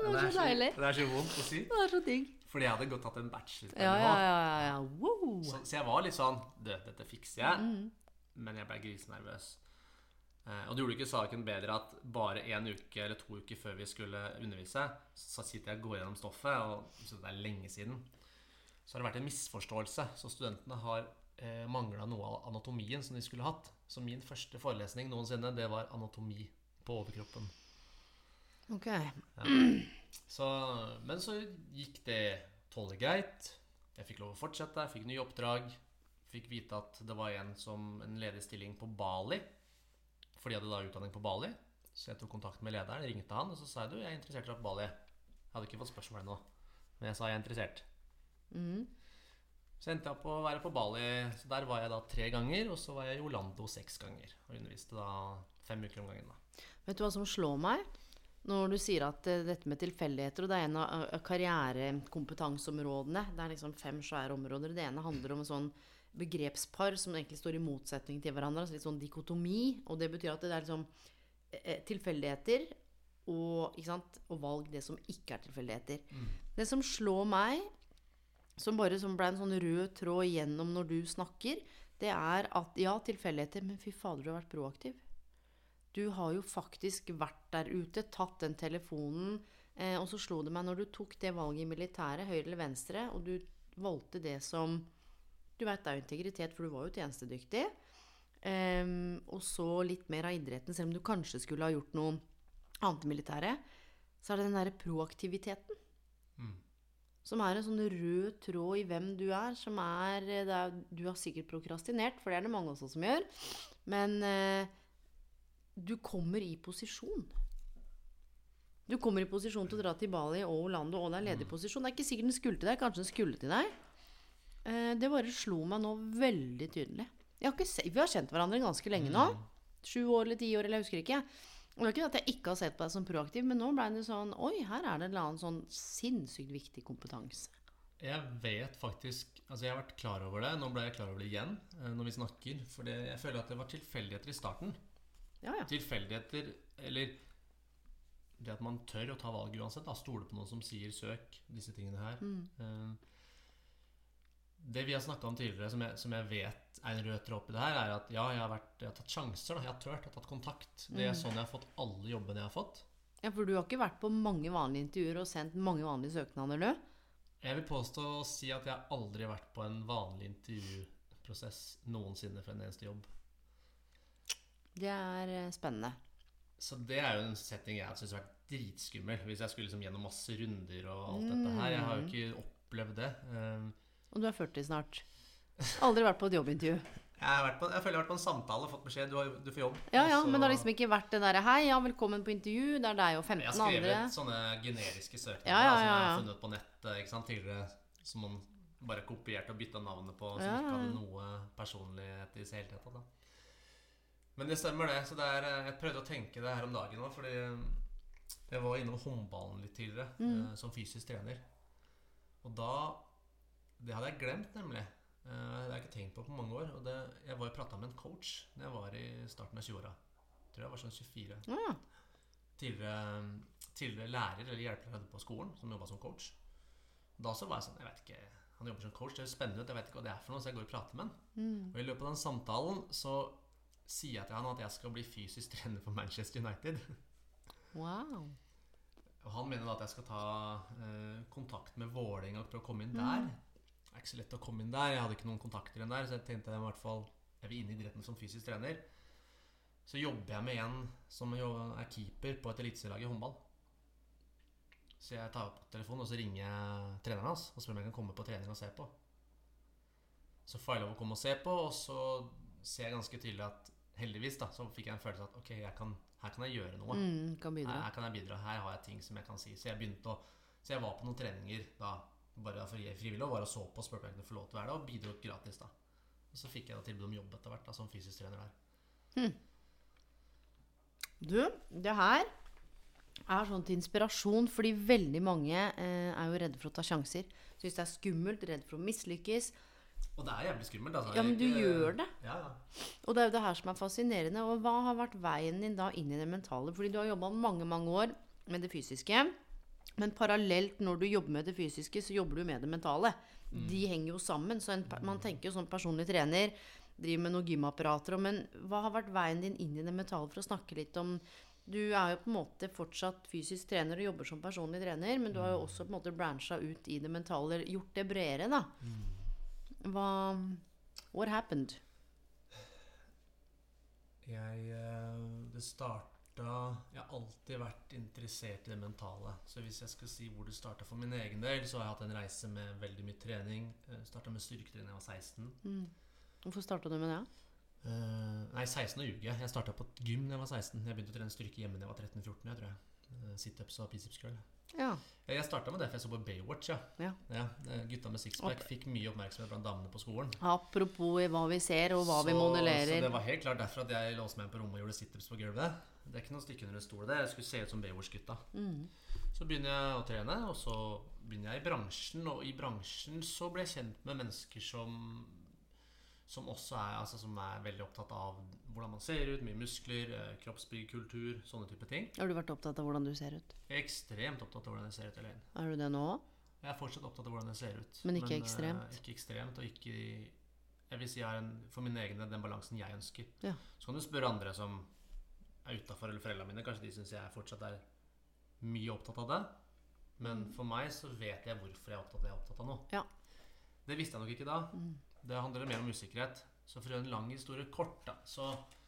eller? Det er så vondt å si. Det er så digg. Fordi jeg hadde godt hatt en bachelor. Ja, ja, ja, ja, ja. Wow. Så, så jeg var litt sånn, du, dette fikser jeg. Mm. Men jeg ble grisenervøs. Eh, og det gjorde ikke saken bedre at bare en uke eller to uker før vi skulle undervise, så sitter jeg og går gjennom stoffet, og så det er lenge siden. Så har det vært en misforståelse. Så studentene har eh, manglet noe av anatomien som de skulle hatt. Så min første forelesning noensinne, det var anatomi på overkroppen. Ok. Ja. Så, men så gikk det tålelig greit. Jeg fikk lov å fortsette, jeg fikk ny oppdrag. Fikk vite at det var en som en ledig stilling på Bali. For de hadde da utdanning på Bali. Så jeg tok kontakt med lederen, ringte han, og så sa jeg, du, jeg er interessert i å dra på Bali. Jeg hadde ikke fått spørsmål ennå, men jeg sa jeg er interessert. Mm. Så endte jeg opp å være på Bali. Så der var jeg da tre ganger, og så var jeg i Orlando seks ganger. Og underviste da fem uker om gangen da. Vet du hva som slår meg? Når du sier at uh, dette med tilfeldigheter, og det er en av uh, karrierekompetanseområdene, det er liksom fem svære områder. Det ene handler om en sånn begrepspar som egentlig står i motsetning til hverandre, altså litt sånn dikotomi, og det betyr at det er liksom uh, tilfeldigheter og, ikke sant, og valg det som ikke er tilfeldigheter. Mm. Det som slår meg, som bare som ble en sånn rød tråd gjennom når du snakker, det er at ja, tilfeldigheter, men fy fader, du har vært proaktiv. Du har jo faktisk vært der ute, tatt den telefonen, eh, og så slo det meg når du tok det valget i militæret, høyre eller venstre, og du valgte det som, du vet, det er jo integritet, for du var jo tjenestedyktig, eh, og så litt mer av idretten, selv om du kanskje skulle ha gjort noe annet i militæret, så er det den der proaktiviteten, mm. som er en sånn rød tråd i hvem du er, som er, det er du har sikkert prokrastinert, for det er det mange også som gjør, men eh, du kommer i posisjon. Du kommer i posisjon til å dra til Bali og Orlando, og det er ledig posisjon. Det er ikke sikkert den skulle til deg, kanskje den skulle til deg. Eh, det bare slo meg nå veldig tydelig. Jeg har ikke se- vi har kjent hverandre ganske lenge nå. Sju år eller ti år, eller jeg husker ikke. Og det er ikke at jeg ikke har sett på deg som proaktiv, men nå ble det sånn, oi, her er det en eller annen sånn sinnssykt viktig kompetanse. Jeg vet faktisk, altså jeg har vært klar over det, nå ble jeg klar over det igjen når vi snakker, for jeg føler at det var tilfeldigheter i starten. Ja, ja. Tilfeldigheter, eller det at man tør å ta valg uansett, da, stole på noen som sier søk, disse tingene her. Mm. Det vi har snakket om tidligere, som jeg, som jeg vet er en rød tråd oppi det her, er at ja, jeg har, vært, jeg har tatt sjanser, da. Jeg har tørt, jeg har tatt kontakt. Det er sånn jeg har fått alle jobbene jeg har fått. Ja, for du har ikke vært på mange vanlige intervjuer og sendt mange vanlige søknader, du? Jeg vil påstå å si at jeg aldri har vært på en vanlig intervjuprosess noensinne for en eneste jobb. Det er spennende. Så det er jo en setting jeg synes har vært dritskummel, hvis jeg skulle liksom gjennom masse runder og alt dette her. Jeg har jo ikke opplevd det. Og du er førti snart. Aldri vært på et jobbintervju. Jeg, har vært på, jeg føler jeg har vært på en samtale og fått beskjed, du, har, du får jobb. Ja, ja, så, men det har liksom ikke vært det der, hei, ja, velkommen på intervju, det er deg og femten andre. Jeg har skrevet sånne generiske søknader, ja, ja, ja, ja. som jeg har funnet på nettet, ikke sant, tidligere, som man bare kopierte og byttet navnet på, som ja. Ikke hadde noe personlighet i seg hele tatt da. Men det stemmer det, så det er, jeg prøvde å tenke det her om dagen nå, fordi jeg var innom håndballen litt tidligere, mm. eh, som fysisk trener. Og da, det hadde jeg glemt nemlig. Eh, det har jeg ikke tenkt på på mange år. Og det, jeg var jo pratet med en coach når jeg var i starten av tjueåra. Jeg tror jeg var sånn tjuefire. Mm. Tidligere, tidligere lærer eller hjelpelærer på skolen, som jobbet som coach. Da så var jeg sånn, jeg vet ikke, han jobber som coach, det er spennende ut, jeg vet ikke hva det er for noe, så jeg går og prater med han. Mm. Og i løpet av den samtalen så sier jeg til han at jeg skal bli fysisk trener for Manchester United. Wow. Og han mener da at jeg skal ta eh, kontakt med Vålerenga for å komme inn der. Det er ikke så lett å komme inn der, jeg hadde ikke noen kontakter inn der, så jeg tenkte jeg i hvert fall, jeg vil inn i idretten som fysisk trener. Så jobber jeg med en som er keeper på et eliteserielag i håndball. Så jeg tar opp telefonen, og så ringer jeg treneren hans, og spør om jeg kan komme på trening og se på. Så får jeg lov å komme og se på, og så ser jeg ganske tydelig at heldigvis da, så fikk jeg en følelse at ok, jeg kan, her kan jeg gjøre noe. Mm, kan bidra. Her, her kan jeg bidra, her har jeg ting som jeg kan si. Så jeg begynte å, så jeg var på noen treninger da, bare for frivillig, og bare så på, spurte om jeg kunne få lov til å være der, og bidro gratis da. Og så fikk jeg da tilbud om jobb etter hvert da, som fysisk trener der. Hmm. Du, det her er sånn til inspirasjon, fordi veldig mange eh, er jo redde for å ta sjanser. Synes det er skummelt, redde for å mislykkes. Og det er jævlig skummelt altså. Ja, men du ikke, gjør det. Ja, ja. Og det er jo det her som er fascinerende. Og hva har vært veien din da inn i det mentale? Fordi du har jobbet mange, mange år med det fysiske. Men parallelt når du jobber med det fysiske, så jobber du med det mentale. Mm. De henger jo sammen. Så en, man tenker jo sånn personlig trener, driver med noen gymapparater. Men hva har vært veien din inn i det mentale for å snakke litt om... Du er jo på en måte fortsatt fysisk trener og jobber som personlig trener, men du har jo også på en måte branchet ut i det mentale, gjort det bredere da. Mm. Hva... What happened? Jeg... Det startet Jeg har alltid vært interessert i det mentale. Så hvis jeg skal si hvor det startet for min egen del, så har jeg hatt en reise med veldig mye trening. Jeg startet med styrketrening da jeg var seksten. Mm. Hvorfor startet du med det? Uh, nei, seksten og ljuge. Jeg startet på et gym da jeg var seksten. Jeg begynte å trene styrke hjemme da jeg var tretten fjorten, jeg tror jeg. Uh, Sit-ups og biceps curl. Ja. Jeg startet med det, for jeg så på Baywatch, ja. Ja. Ja, gutta med sixpack fikk mye oppmerksomhet blant damene på skolen. Apropos hva vi ser og hva så, vi modellerer. Så det var helt klart derfor at jeg låste meg på rommet og gjorde sit-ups på gulvet. Det er ikke noe stikke under en stol det. Jeg skulle se ut som Baywatch-gutta. Mm. Så begynner jeg å trene, og så begynner jeg i bransjen. Og i bransjen så ble jeg kjent med mennesker som Som også er, altså, som er veldig opptatt av hvordan man ser ut, mye muskler, kroppsbygg, kultur, sånne type ting. Har du vært opptatt av hvordan du ser ut? Jeg er ekstremt opptatt av hvordan jeg ser ut, Elaine. Er du det nå? Jeg er fortsatt opptatt av hvordan jeg ser ut. Men ikke men, ekstremt? Uh, ikke ekstremt, og ikke... Jeg vil si jeg har en, for min egen den balansen jeg ønsker. Ja. Så kan du spørre andre som er utenfor, eller foreldrene mine, kanskje de synes jeg fortsatt er mye opptatt av det. Men for meg så vet jeg hvorfor jeg er opptatt av det jeg er opptatt av nå. Ja. Det visste jeg nok ikke da. Mm. Det handler mer om usikkerhet. Så for å gjøre en lang historie kort da, så,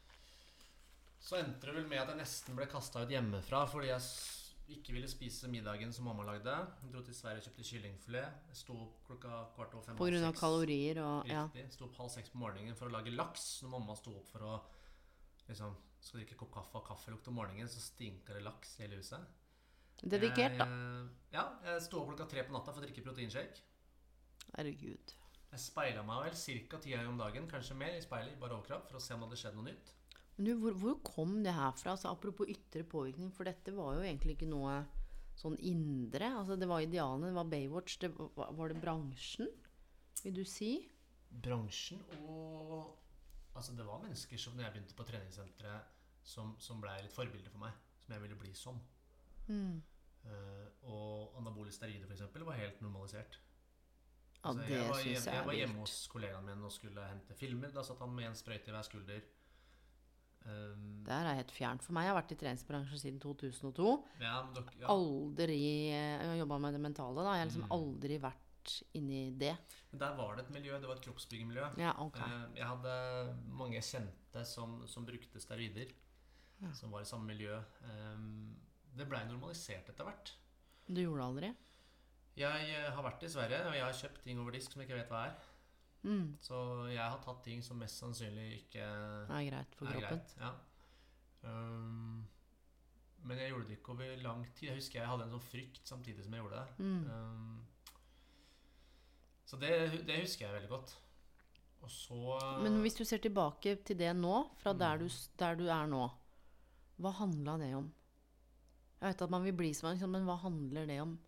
så endte det vel med at jeg nesten ble kastet ut hjemmefra fordi jeg ikke ville spise middagen som mamma lagde. Jeg dro til Sverige og kjøpte kyllingfilet. Jeg sto opp klokka kvart over fem. På grunn av kalorier og... Riktig. Jeg sto opp halv seks på morgenen for å lage laks. Når mamma sto opp for å liksom, skal drikke kopp kaffe og kaffelukt om morgenen, så stinker det laks i hele huset. Dedikert da. Jeg, ja, jeg sto opp klokka tre på natta for å drikke proteinshake. Herregud. Jeg speilet meg vel cirka ti ganger om dagen, kanskje mer i speilet, bare overkropp, for å se om det hadde skjedd noe nytt. Men du, hvor, hvor kom det her fra? Altså, apropos ytre påvirkning, for dette var jo egentlig ikke noe sånn indre. Altså, det var idealene, det var Baywatch, det var, var det bransjen, vil du si? Bransjen og... Altså, det var mennesker som, når jeg begynte på treningssenteret, som, som ble litt forbilder for meg, som jeg ville bli som. Mm. Uh, og anabole steroider, for eksempel, var helt normalisert. Altså, ja, det jeg, var hjemme, jeg, jeg var hjemme hos kollegaen min og skulle hente filmer. Da satt han med en sprøyte i hver skulder. Um, det er helt fjernt for meg. Jeg har vært i treningsbransjen siden to tusen og to. Ja, men dere, ja. Aldri Jeg har jobbet med det mentale da. Jeg har liksom mm. aldri vært inni det. Men der var det et miljø. Det var et kroppsbyggemiljø. Ja, okay. uh, Jeg hadde mange kjente som, som brukte steroider, ja. Som var i samme miljø. um, Det ble normalisert etter hvert. Du gjorde det aldri? Jeg har vært i Sverige, og jeg har kjøpt ting over disk som jeg ikke vet hva er. Mm. Så jeg har tatt ting som mest sannsynlig ikke er greit for kroppen. Greit, ja. um, men jeg gjorde det ikke over lang tid. Jeg husker jeg hadde en sånn frykt samtidig som jeg gjorde det. Mm. Um, så det, det husker jeg veldig godt. Og så, men hvis du ser tilbake til det nå, fra mm. der, du, der du er nå, hva handlet det om? Jeg vet at man vil bli som man, men hva handler det om?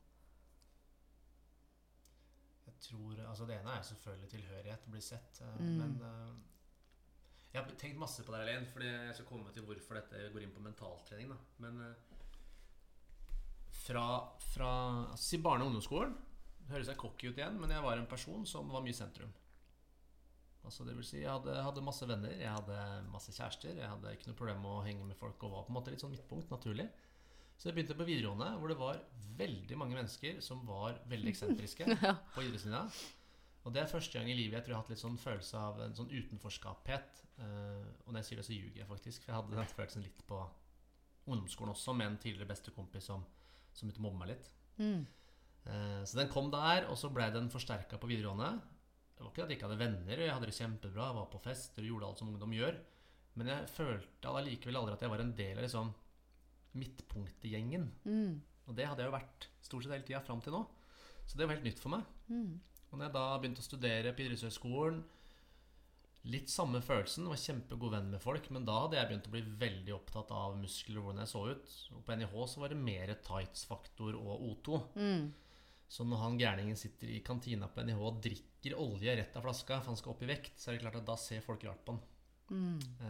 Tror, altså det ene er selvfølgelig tilhørighet, bli sett, mm. men uh, jeg har tenkt masse på det alene, fordi jeg skal komme til hvorfor dette går inn på mentaltrening da. Men uh, fra, fra altså, si barne- og ungdomsskolen, det høres jeg cocky ut igjen, men jeg var en person som var mye sentrum. Altså det vil si, jeg hadde, hadde masse venner, jeg hadde masse kjærester, jeg hadde ikke noe problem med å henge med folk, og var på en måte litt sånn midtpunkt, naturlig. Så jeg begynte på videregående, hvor det var veldig mange mennesker som var veldig eksentriske ja. På idrettslinja. Og det er første gang i livet jeg tror jeg har hatt litt sånn følelse av en sånn utenforskaphet. Uh, og når jeg sier det, så ljuger jeg faktisk. For jeg hadde den følelsen litt på ungdomsskolen også, med en tidligere bestekompis som, som begynte å mobbe meg litt. Mm. Uh, så den kom der, og så ble den forsterket på videregående. Det var ikke at jeg ikke hadde venner, jeg hadde det kjempebra, jeg var på fester og gjorde alt som ungdom gjør. Men jeg følte allikevel aldri at jeg var en del av liksom midtpunktgjengen. Mm. Og det hadde jeg jo vært stort sett hele tiden frem til nå. Så det var helt nytt for meg. Mm. Og når jeg da begynte å studere på idrettshøyskolen, litt samme følelsen, var kjempegod venn med folk, men da hadde jeg begynt å bli veldig opptatt av muskler og hvordan jeg så ut. Og på N I H så var det mer tights-faktor og O to. Mm. Så når han gærningen sitter i kantina på N I H og drikker olje rett av flaska, for han skal opp i vekt, så er det klart at da ser folk rart på han. Mm.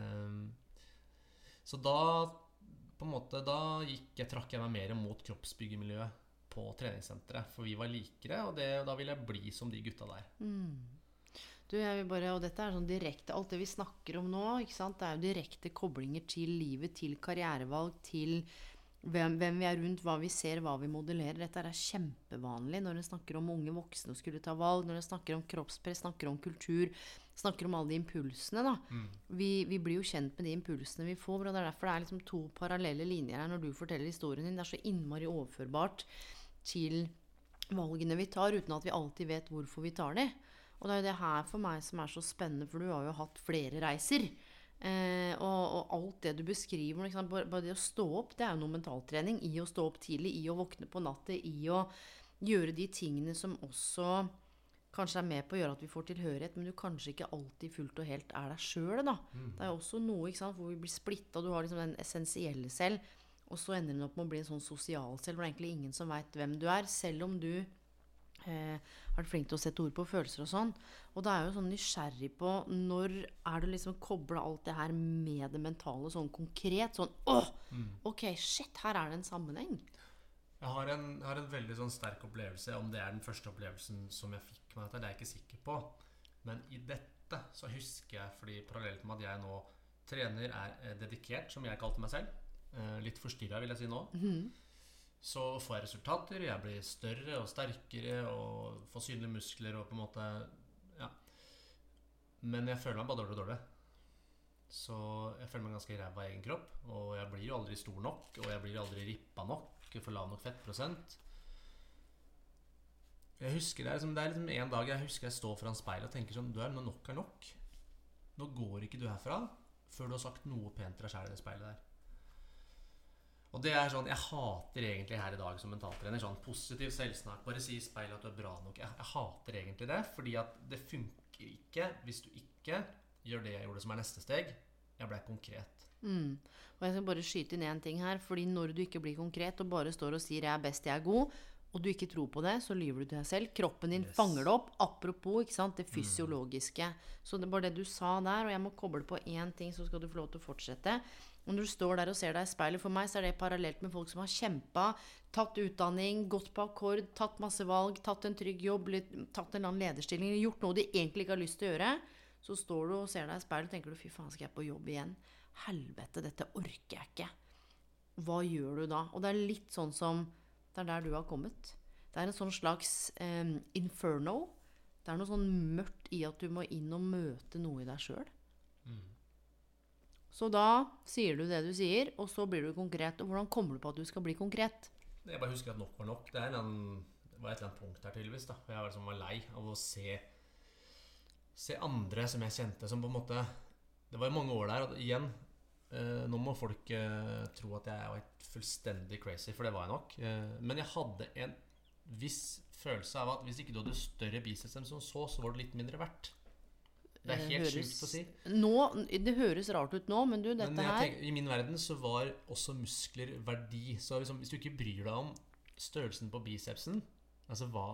Um, så da på en måte, da gikk jeg, trakk jeg meg mer mot kroppsbyggemiljøet på treningssenteret. For vi var likere, og, det, og da ville jeg bli som de gutta der. Du, jeg vil bare, og dette er sånn direkte, alt det vi snakker om nå, ikke sant? Det er jo direkte koblinger til livet, til karrierevalg, til hvem, hvem vi er rundt, hva vi ser, hva vi modellerer. Dette er kjempevanlig når en snakker om unge voksne og skulle ta valg, når en snakker om kroppspress, snakker om kultur, snakker om alle de impulsene da. Mm. Vi, vi blir jo kjent med de impulsene vi får, og det er derfor det er liksom to parallelle linjer her når du forteller historien din. Det er så innmari overførbart til valgene vi tar, uten at vi alltid vet hvorfor vi tar det. Og det er jo det her for meg som er så spennende, for du har jo hatt flere reiser. Eh, og, og alt det du beskriver, liksom, bare, bare det å stå opp, det er jo noe mentaltrening. I å stå opp tidlig, i å våkne på natten, i å gjøre de tingene som også kanskje er med på å gjøre at vi får tilhørighet, men du kanskje ikke alltid fullt og helt er deg selv da. Mm. Det er jo også noe, ikke sant, hvor vi blir splittet, og du har liksom den essensielle selv, og så ender den opp med å bli en sånn sosial selv, hvor det er egentlig ingen som vet hvem du er, selv om du Eh, har vært flink til å sette ord på følelser og sånn. Og da er jeg jo sånn nysgjerrig på når er du liksom koblet alt det her med det mentale sånn konkret, sånn, åh, mm. ok, shit, her er det en sammenheng. Jeg har en, jeg har en veldig sånn sterk opplevelse, om det er den første opplevelsen som jeg fikk med dette, det er jeg ikke sikker på. Men i dette så husker jeg, fordi parallelt med at jeg nå trener er dedikert, som jeg kalte meg selv, eh, litt forstyrret vil jeg si nå, mm. så får jeg resultater, jeg blir større og sterkere og får synlige muskler og på en måte, ja. Men jeg føler meg bare dårlig og dårlig. Så jeg føler meg ganske ræva i egen kropp, og jeg blir jo aldri stor nok, og jeg blir aldri rippa nok, for lav nok fettprosent. Jeg husker det, er liksom, det er liksom en dag jeg husker jeg står foran speilet og tenker sånn, du er, når nok er nok. Nå går ikke du herfra, før du har sagt noe pent til deg selv i det speilet der. Og det er sånn, jeg hater egentlig her i dag som mentaltrener, sånn positiv selvsnakk, bare si i speilet at du er bra nok. Jeg, jeg hater egentlig det, fordi at det funker ikke hvis du ikke gjør det jeg gjorde som er neste steg. Jeg ble konkret. Mm. Og jeg skal bare skyte inn en ting her, fordi når du ikke blir konkret og bare står og sier jeg er best, jeg er god, og du ikke tror på det, så lyver du til deg selv. Kroppen din yes. fanger det opp, apropos, ikke sant, det fysiologiske. Mm. Så det var det du sa der, og jeg må koble på en ting, så skal du få lov til å fortsette. Og når du står der og ser deg i speilet, for meg så er det parallelt med folk som har kjempet, tatt utdanning, gått på akkord, tatt masse valg, tatt en trygg jobb, tatt en eller annen lederstilling, gjort noe de egentlig ikke har lyst til å gjøre. Så står du og ser deg i speilet og tenker du, fy faen, skal jeg på jobb igjen? Helvete, dette orker jeg ikke. Hva gjør du da? Og det er litt sånn som, det er der du har kommet. Det er en sånn slags eh, inferno. Det er noe sånn mørkt i at du må inn og møte noe i deg selv. Mm. Så da sier du det du sier, og så blir du konkret. Og hvordan kommer du på at du skal bli konkret? Jeg bare husker at nok var nok. Det, er en, det var et eller annet punkt der tydeligvis. Da. Jeg var, liksom, var lei av å se, se andre som jeg kjente, som på en måte... Det var mange år der, og igjen, eh, nå må folk eh, tro at jeg var fullstendig crazy, for det var jeg nok. Eh, men jeg hadde en viss følelse av at hvis ikke du hadde større biceps enn som så, så var det litt mindre verdt. Det er helt høres, sykt å si. Nå, det høres rart ut nå, men du, dette men her... Tenker, I min verden så var også muskler verdi. Så liksom, hvis du ikke bryr deg om størrelsen på bicepsen, altså hva...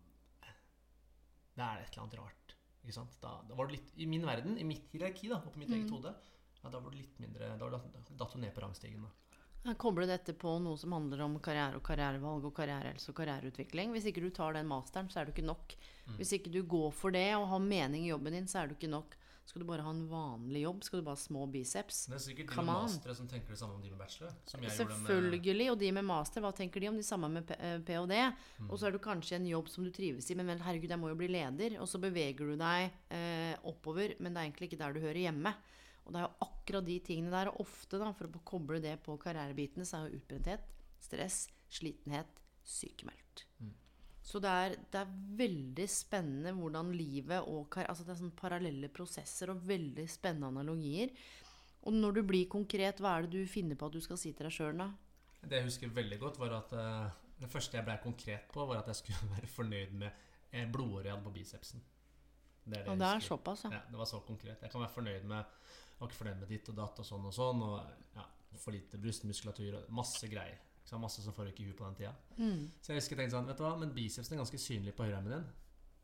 Det er et eller annet rart, ikke sant? Da, da var det litt, i min verden, i mitt hierarki da, og på mitt mm. eget hode, ja, da var det litt mindre, da var det datt ned på rangstigen da. Jeg kobler dette på noe som handler om karriere og karrierevalg og karrierehelse og karriereutvikling. Hvis ikke du tar den masteren, så er du ikke nok. Mm. Hvis ikke du går for det og har mening i jobben din, så er du ikke nok. Skal du bare ha en vanlig jobb? Skal du bare ha små biceps? Det er sikkert de med master som tenker det samme om de med bachelor. Som jeg Selvfølgelig, med... og de med master, hva tenker de om de samme med P H D? Mm. Og så er du kanskje en jobb som du trives i, men vel, herregud, jeg må jo bli leder. Og så beveger du deg eh, oppover, men det er egentlig ikke der du hører hjemme. Og det er jo akkurat de tingene der, og ofte da, for å koble det på karrierebitene, så er jo utbrenthet, stress, slitenhet, sykemeldt. Mm. Så det er, det er veldig spennende hvordan livet og kar- altså det er sånne parallelle prosesser og veldig spennende analogier. Og når du blir konkret, hva er det du finner på at du skal si til deg selv da? Det jeg husker veldig godt var at uh, det første jeg ble konkret på var at jeg skulle være fornøyd med eh, blodåret jeg hadde på bicepsen. Det er det og det er såpass, ja. Ja. Det var så konkret. Jeg kan være fornøyd med jeg var ikke fornøyd med ditt og datt og sånn og sånn, og ja, for lite brystmuskulatur og masse greier. Så masse som foregikk i huet på den tida. Mm. Så jeg husker jeg tenkte sånn, vet du hva, men bicepsen er ganske synlig på høyrearmen din.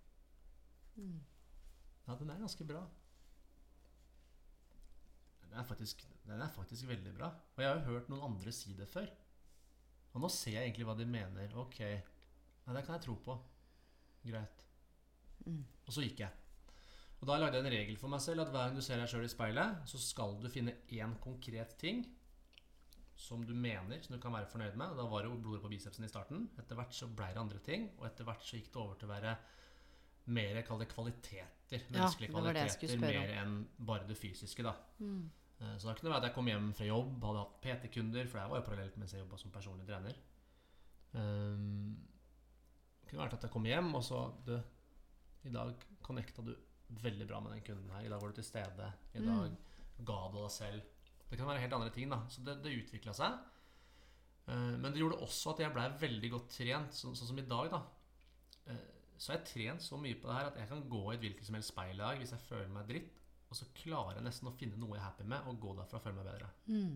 Mm. Ja, den er ganske bra. Den er, faktisk, den er faktisk veldig bra. Og jeg har jo hørt noen andre si det før. Og nå ser jeg egentlig hva de mener. Ok, ja, det kan jeg tro på. Greit. Mm. Og så gikk jeg. Og da lagde jeg en regel for meg selv, at hver gang du ser deg selv i speilet, så skal du finne en konkret ting som du mener, som du kan være fornøyd med. Og da var det jo blodet på bicepsen i starten. Etter hvert så ble det andre ting, og etter hvert så gikk det over til å være mer, kall det kvaliteter, menneskelige Ja, det var det jeg kvaliteter, skulle spørre om. mer enn bare det fysiske da. Mm. Eh, Så da kunne det være at jeg kom hjem fra jobb, hadde hatt P T-kunder, for jeg var jo parallelt mens jeg jobbet som personlig trener. Um, det kunne vært at jeg kom hjem, og så, du, i dag connecta du veldig bra med den kunden her. I dag var du til stede. I dag ga du deg selv. Det kan være helt andre ting da. Så det, det utviklet seg. Eh, Men det gjorde også at jeg ble veldig godt trent. Sånn sånn som i dag da. Eh, Så har jeg trent så mye på det her at jeg kan gå i et hvilket som helst speil i dag hvis jeg føler meg dritt. Og så klarer jeg nesten å finne noe jeg er happy med, og gå derfra og føle meg bedre. Mm.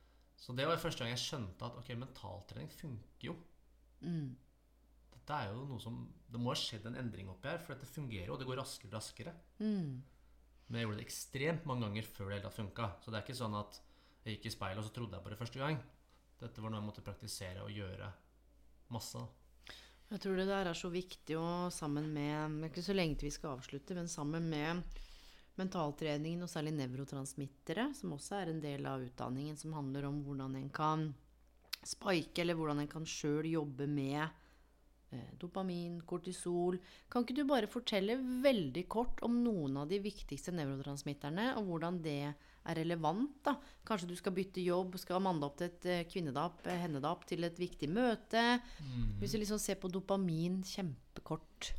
Så det var første gang jeg skjønte at ok, mentaltrening funker jo. Mm. Dette er jo noe som, det må ha skjedd en endring oppi her, for dette fungerer jo, og det går raskere og raskere. Mm. Men jeg gjorde det ekstremt mange ganger før det hele tatt funket. Så det er ikke sånn at jeg gikk i speilet og så trodde jeg på det første gang. Dette var noe jeg måtte praktisere og gjøre masse. Jeg tror det der er så viktig, og sammen med, det er ikke så lenge til vi skal avslutte, men sammen med mentaltreningen, og særlig nevrotransmittere, som også er en del av utdanningen, som handler om hvordan en kan spike, eller hvordan en kan selv jobbe med eh, dopamin, kortisol. Kan ikke du bare fortelle veldig kort om noen av de viktigste nevrotransmitterne, og hvordan det er relevant da? Kanskje du skal bytte jobb, skal mande opp til et eh, kvinnedap, eh, hennedap, til et viktig møte. Hvis vi liksom ser på dopamin kjempekort.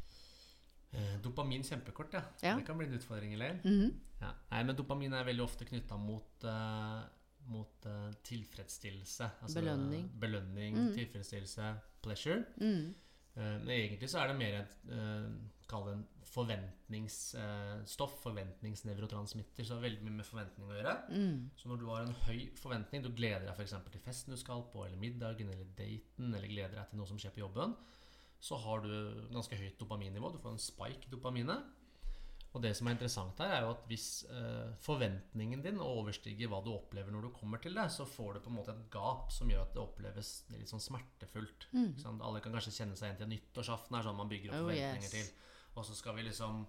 Eh, dopamin kjempekort, ja. Ja. Det kan bli en utfordring, eller? Mhm. Ja. Nei, men dopamin er veldig ofte knyttet mot, eh, mot eh, tilfredsstillelse. Altså, Belønning. Belønning, Mm. tilfredsstillelse, pleasure. Mm. Eh, men egentlig så er det mer et, eh, kall det en forventningsstoff, forventningsnevrotransmitter, så det har veldig mye med forventning å gjøre. Mm. Så når du har en høy forventning, du gleder deg for eksempel til festen du skal på, eller middagen, eller daten, eller gleder deg til noe som skjer på jobben, så har du ganske høyt dopaminnivå. Du får en spike i dopaminet. Og det som er interessant her er jo at hvis eh, forventningen din overstiger hva du opplever når du kommer til det, så får du på en måte et gap som gjør at det oppleves litt sånn smertefullt. Mm. Ikke sant? Alle kan kanskje kjenne seg igjen til nyttårsaften, er sånn man bygger opp Oh, forventninger yes. til. Og så skal vi liksom,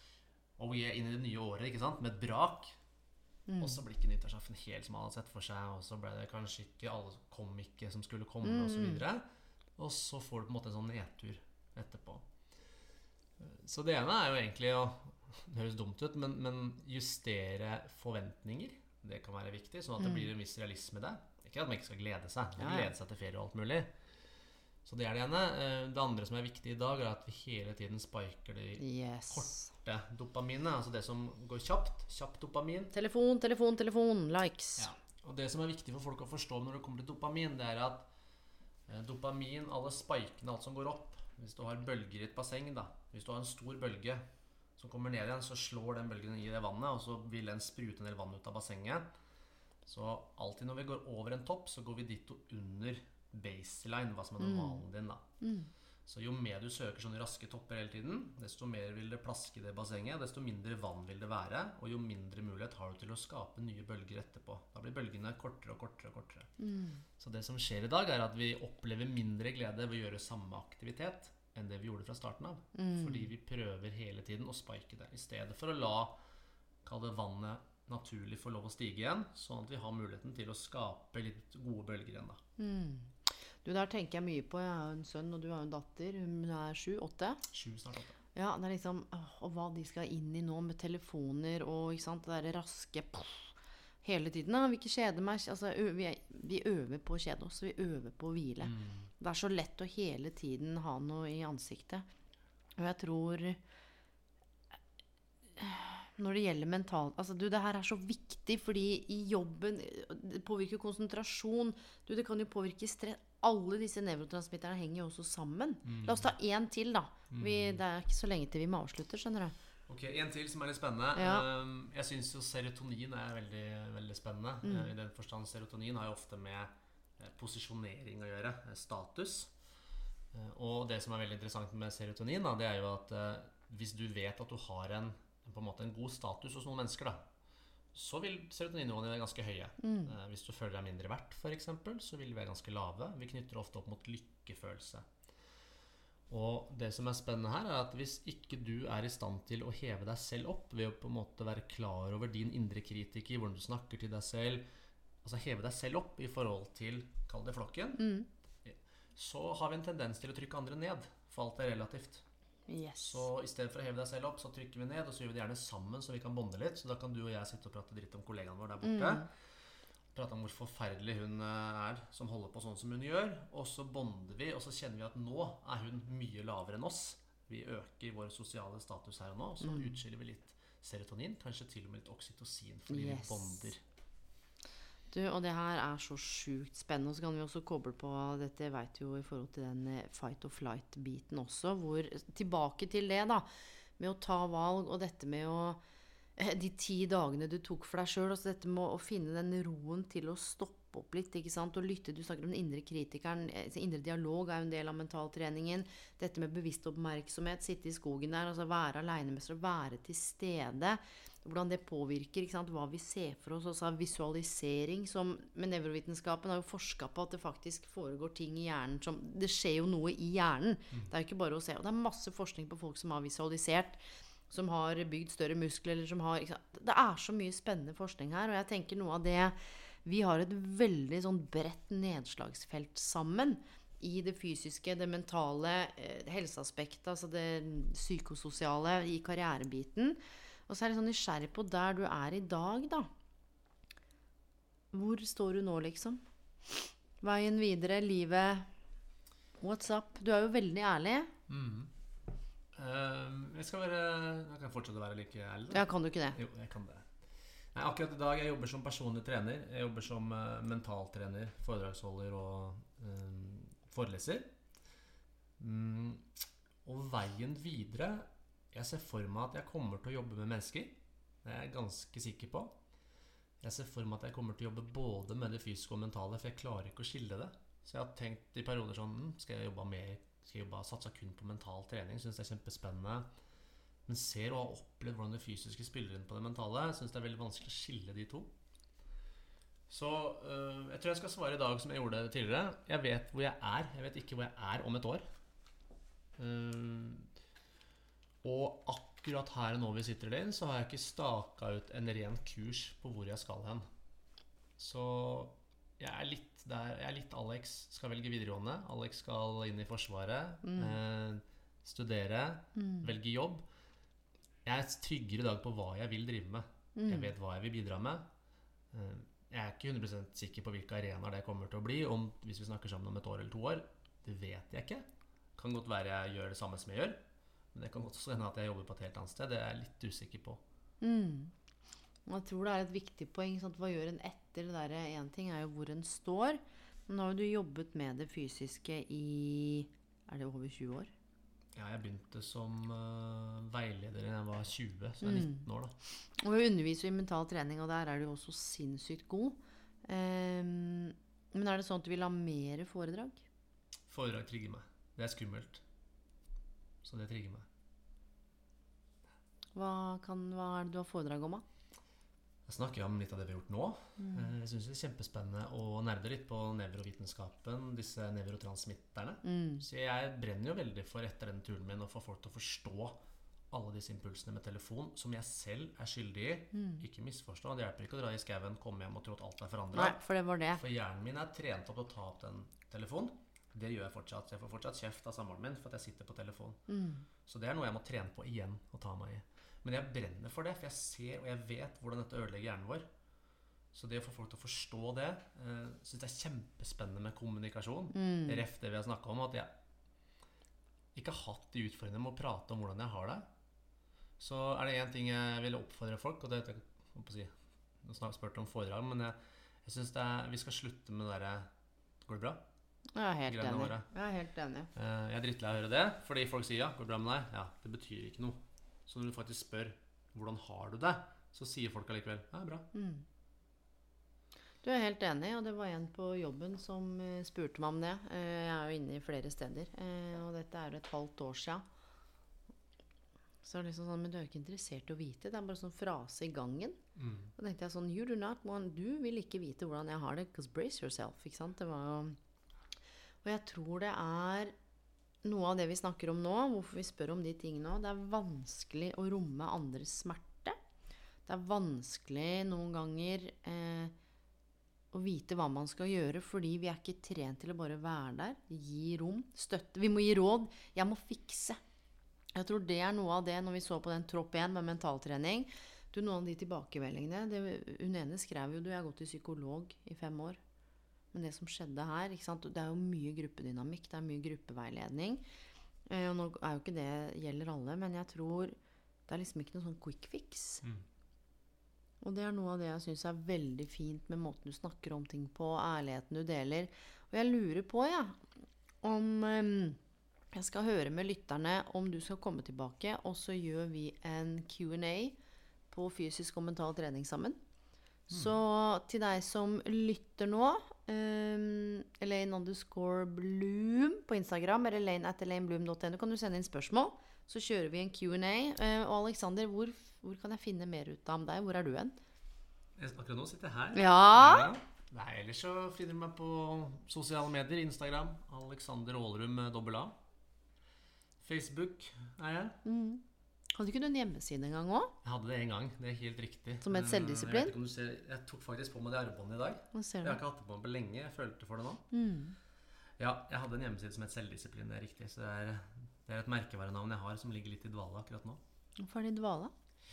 oh yeah, inn i det nye året, ikke sant? Med et brak. Mm. Og så blir ikke nyttårsaften helt som alle hadde sett for seg, og så ble det kanskje ikke, alle kom ikke som skulle komme, og så Mm. videre. Og så får du på en måte en sånn nedtur etterpå. Så det ene er jo egentlig å, det høres dumt ut, men, men justere forventninger. Det kan være viktig, sånn at det Mm. blir en viss realisme i det. Ikke at man ikke skal glede seg, man Ja, ja. glede seg til ferie og alt mulig. Så det er det ene. Eh, Det andre som er viktig i dag, er at vi hele tiden spiker det Yes. korte dopaminet, altså det som går kjapt, kjapt dopamin. Telefon, telefon, telefon, likes. Ja. Og det som er viktig for folk å forstå når det kommer til dopamin, det er at eh, dopamin, alle spikene, alt som går opp, hvis du har bølger i et basseng da, hvis du har en stor bølge som kommer ned igjen, så slår den bølgen i det vannet, og så vil den sprute en del vann ut av bassenget. Så alltid når vi går over en topp, så går vi dit og under baseline, hva som er normalen din da. Mm. Så jo mer du søker sånne raske topper hele tiden, desto mer vil det plaske i det bassenget, desto mindre vann vil det være, og jo mindre mulighet har du til å skape nye bølger etterpå. Da blir bølgene kortere og kortere og kortere. Mm. Så det som skjer i dag er at vi opplever mindre glede ved å gjøre samme aktivitet enn det vi gjorde fra starten av. Mm. Fordi vi prøver hele tiden å spike det, i stedet for å la, kall det vannet, naturlig få lov å stige igjen, sånn at vi har muligheten til å skape litt gode bølger igjen da. Mm. Du, der tenker jeg mye på. Jeg har jo en sønn, og du har jo en datter. Hun er sju, åtte. Sju snart åtte. Ja, det er liksom, åh, og hva de skal inn i nå med telefoner og, ikke sant, det der raske, poff, hele tiden. Da. Vi ikke kjede meg, altså, ø- vi, vi øver på å kjede oss, vi øver på å hvile. Mm. Det er så lett å hele tiden ha noe i ansiktet. Og jeg tror, når det gjelder mentalt, altså du, det her er så viktig, fordi i jobben, det påvirker konsentrasjon, du, det kan jo påvirke stress. Alle disse nevrotransmitterne henger jo også sammen. Mm. La oss ta en til da. Vi, det er ikke så lenge til vi må avslutte, skjønner du? Ok, en til som er litt spennende. Ja. Um, Jeg synes jo serotonin er veldig, veldig spennende. Mm. Uh, I den forstand serotonin har jo ofte med uh, posisjonering å gjøre, uh, status. Uh, og det som er veldig interessant med serotonin da, det er jo at uh, hvis du vet at du har en, på en måte en god status hos noen mennesker da, så vil serotoninnivåene være ganske høye. Mm. Eh, hvis du føler deg mindre verdt, for eksempel, så vil de være ganske lave. Vi knytter ofte opp mot lykkefølelse. Og det som er spennende her, er at hvis ikke du er i stand til å heve deg selv opp ved å på en måte være klar over din indre kritiker, hvordan du snakker til deg selv, altså heve deg selv opp i forhold til, kall det flokken, Mm. så har vi en tendens til å trykke andre ned, for alt er relativt. Yes. Så i stedet for å heve deg selv opp, så trykker vi ned, og så gjør vi det gjerne sammen, så vi kan bonde litt. Så da kan du og jeg sitte og prate dritt om kollegaen vår der borte. Mm. Prate om hvor forferdelig hun eh, er, som holder på sånn som hun gjør. Og så bonder vi, og så kjenner vi at nå er hun mye lavere enn oss. Vi øker vår sosiale status her og nå, og så Mm. utskiller vi litt serotonin, kanskje til og med litt oksytocin, fordi Yes. vi bonder. Du, og det her er så sjukt spennende. Og så kan vi også koble på dette, jeg vet jo i forhold til den eh, fight or flight-biten også, hvor tilbake til det da, med å ta valg, og dette med å eh, de ti dagene du tok for deg selv, altså dette med å finne den roen til å stoppe opp litt, ikke sant, og lytte. Du snakker om den indre kritikeren, eh, indre dialog er jo en del av mentaltreningen, dette med bevisst oppmerksomhet, sitte i skogen der, altså være alenemester, være til stede, hvordan det påvirker, ikke sant, hva vi ser for oss, også visualisering, som med nevrovitenskapen har jo forsket på at det faktisk foregår ting i hjernen, som, det skjer jo noe i hjernen, det er jo ikke bare å se, og det er masse forskning på folk som har visualisert, som har bygd større muskler, eller som har, ikke sant, det er så mye spennende forskning her, og jeg tenker noe av det, vi har et veldig sånn bredt nedslagsfelt sammen, i det fysiske, det mentale, eh, helseaspektet, altså det psykososiale, i karrierebiten. Og så er jeg sånn nysgjerrig på der du er i dag, da. Hvor står du nå, liksom? Veien videre, livet, what's up? Du er jo veldig ærlig. Mm. Eh, jeg skal være, jeg kan fortsette å være like ærlig. da. Ja, kan du ikke det? Jo, jeg kan det. Nei, akkurat i dag jeg jobber som personlig trener. Jeg jobber som uh, mentaltrener, foredragsholder og um, foreleser. Mm, og veien videre, jeg ser for meg at jeg kommer til å jobbe med mennesker. Det er jeg ganske sikker på. Jeg ser for meg at jeg kommer til å jobbe både med det fysiske og mentale, for jeg klarer ikke å skille det. Så jeg har tenkt i perioder sånn, mm, skal jeg jobbe mer, skal jeg jobbe, satse kun på mental trening, synes det er kjempespennende. Men ser og har opplevd hvordan det fysiske spiller inn på det mentale. Jeg synes det er veldig vanskelig å skille de to. Så øh, jeg tror jeg skal svare i dag som jeg gjorde det tidligere. Jeg vet hvor jeg er. Jeg vet ikke hvor jeg er om et år. Uh, og akkurat her nå vi sitter der, så har jeg ikke staket ut en ren kurs på hvor jeg skal hen. Så jeg er litt der. Jeg er litt Alex skal velge videregående. Alex skal inn i forsvaret. Mm. Uh, studere. Mm. Velge jobb. Jeg er tryggere i dag på hva jeg vil drive med. Mm. Jeg vet hva jeg vil bidra med. Jeg er ikke hundre prosent sikker på hvilke arenaer det kommer til å bli om, hvis vi snakker sammen om et år eller to år. Det vet jeg ikke. Kan godt være jeg gjør det samme som jeg gjør, men det kan godt hende at jeg jobber på et helt annet sted. Det er jeg litt usikker på. Mm. Jeg tror det er et viktig poeng, sant? Hva gjør en etter det der? En ting er jo hvor en står. Men nå har du jobbet med det fysiske i, er det over tjue år? Ja, jeg begynte som uh, veileder da jeg var tjue, så jeg er nitten år da. Og du underviser i mental trening, og der er du også sinnssykt god. Um, men er det sånn at du vil ha mer foredrag? Foredrag trigger meg. Det er skummelt. Så det trigger meg. Hva, kan, hva er det du har foredrag om da? Jeg snakker om litt av det vi har gjort nå. Mm. Jeg synes det er kjempespennende å nerde litt på nevrovitenskapen, disse nevrotransmitterne. Mm. Så jeg brenner jo veldig for etter den turen min å få folk til å forstå alle disse impulsene med telefon, som jeg selv er skyldig i. Mm. Ikke misforstå, det hjelper ikke å dra i skaven, komme hjem og tro at alt er forandret. Nei, for det var det. For hjernen min er trent opp til å ta opp den telefonen. Det gjør jeg fortsatt. Jeg får fortsatt kjeft av samboeren min for at jeg sitter på telefon. Mm. Så det er noe jeg må trene på igjen og ta meg i. Men jeg brenner for det, for jeg ser og jeg vet hvordan dette ødelegger hjernen vår. Så det å få folk til å forstå det, eh, synes jeg er kjempespennende med kommunikasjon. Mm. Ref det vi har snakket om, at jeg ikke har hatt de utfordringene med å prate om hvordan jeg har det. Så er det en ting jeg vil oppfordre folk, og det er, jeg må si, nå snart spurte om foredrag, men jeg, jeg synes det er, vi skal slutte med det der, går det bra? Jeg er helt Greiene enig. våre. Jeg er helt enig. Eh, jeg er drittlei av å høre det, fordi folk sier ja, går det bra med deg? Ja, det betyr ikke noe. Så når du faktisk spør hvordan har du det, så sier folk allikevel ja, bra. Mm. Du er helt enig, og det var en på jobben som eh, spurte meg om det. Eh, jeg er jo inne i flere steder, eh, og dette er et halvt år siden. Så er det liksom sånn, men du er jo ikke interessert i å vite. Det er bare sånn frase i gangen. Mm. Da tenkte jeg sånn, you do not want, du vil ikke vite hvordan jeg har det, because brace yourself, ikke sant? Det var jo, og jeg tror det er noe av det vi snakker om nå, hvorfor vi spør om de tingene nå, det er vanskelig å romme andres smerte. Det er vanskelig noen ganger eh, å vite hva man skal gjøre, fordi vi er ikke trent til å bare være der, gi rom, støtte. Vi må gi råd, jeg må fikse. Jeg tror det er noe av det når vi så på den tropp én med mentaltrening. Du, noen av de tilbakemeldingene, det, hun ene skrev jo, du, jeg har gått til psykolog i fem år. Men det som skjedde her, ikke sant? Det er jo mye gruppedynamikk, det er mye gruppeveiledning. Eh, og nå er jo ikke det gjelder alle, men jeg tror det er liksom ikke noe sånn quick fix. Mm. Og det er noe av det jeg synes er veldig fint med måten du snakker om ting på, ærligheten du deler. Og jeg lurer på, ja, om um, jeg skal høre med lytterne om du skal komme tilbake, og så gjør vi en Q and A på fysisk og mental trening sammen. Mm. Så til deg som lytter nå, um, Elaine underscore Bloom på Instagram, eller Elaine at elaine bloom dot n o, kan du sende inn spørsmål. Så kjører vi en Q and A. Uh, og Alexander, hvor, hvor kan jeg finne mer ut om deg? Hvor er du hen? Akkurat nå sitter jeg her. Ja. ja. Nei, ellers så finner du meg på sosiale medier, Instagram, Alexander Aalrum dobbel A. Facebook er jeg. Mm. Hadde ikke du en hjemmeside en gang også? Jeg hadde det en gang, det er helt riktig. Som et selvdisiplin? Jeg vet ikke om du ser, jeg tok faktisk på meg det armbåndet i dag. Jeg har ikke hatt det på meg på lenge, jeg følte for det nå. Mm. Ja, jeg hadde en hjemmeside som et selvdisiplin, det er riktig. Så det er, det er et merkevarenavn jeg har som ligger litt i dvale akkurat nå. Hvorfor er det i dvale?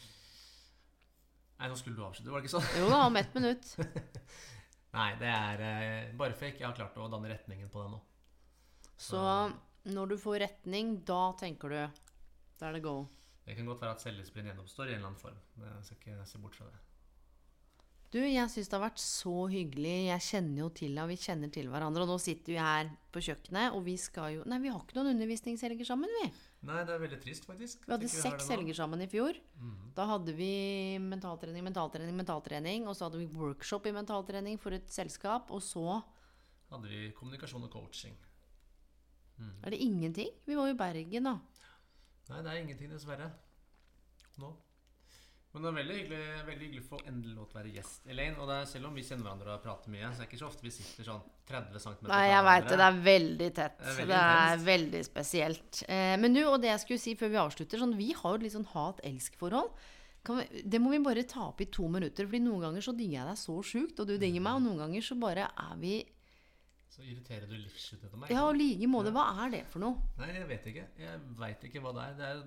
Nei, nå skulle du avslutte, var det ikke sånn? Jo da, om ett minutt. Nei, det er eh, bare for jeg har klart å danne retningen på det nå. Så, Så når du får retning, da tenker du, da er det go. Det kan godt være at selvdisiplin gjenoppstår i en eller annen form. Jeg skal ikke se bort fra det. Du, jeg synes det har vært så hyggelig. Jeg kjenner jo til deg, og vi kjenner til hverandre. Og nå sitter vi her på kjøkkenet, og vi skal jo... Nei, vi har ikke noen undervisningshelger sammen, vi. Nei, det er veldig trist, faktisk. Vi hadde seks vi helger sammen i fjor. Mm. Da hadde vi mentaltrening, mentaltrening, mentaltrening, og så hadde vi workshop i mentaltrening for et selskap, og så... Hadde vi kommunikasjon og coaching. Mm. Er det ingenting? Vi var jo i Bergen, da. Nei, det er ingenting, dessverre. Nå. Men det er veldig hyggelig, veldig hyggelig for endelig lov til å være gjest, Elaine. Og det er, selv om vi kjenner hverandre og prater mye, så er det ikke så ofte vi sitter sånn tretti centimeter. Nei, jeg vet det. Det er veldig tett. Det er veldig, det er veldig spesielt. Eh, men du, og det jeg skulle si før vi avslutter, sånn, vi har jo litt sånn hat-elsk-forhold. Vi, det må vi bare ta opp i to minutter, fordi noen ganger så digger jeg deg så sjukt, og du digger meg, og noen ganger så bare er vi... Så irriterer du livsskjuttet til meg. Ja, og like måte, hva er det for noe? Nei, jeg vet ikke. Jeg vet ikke hva det er. Det er...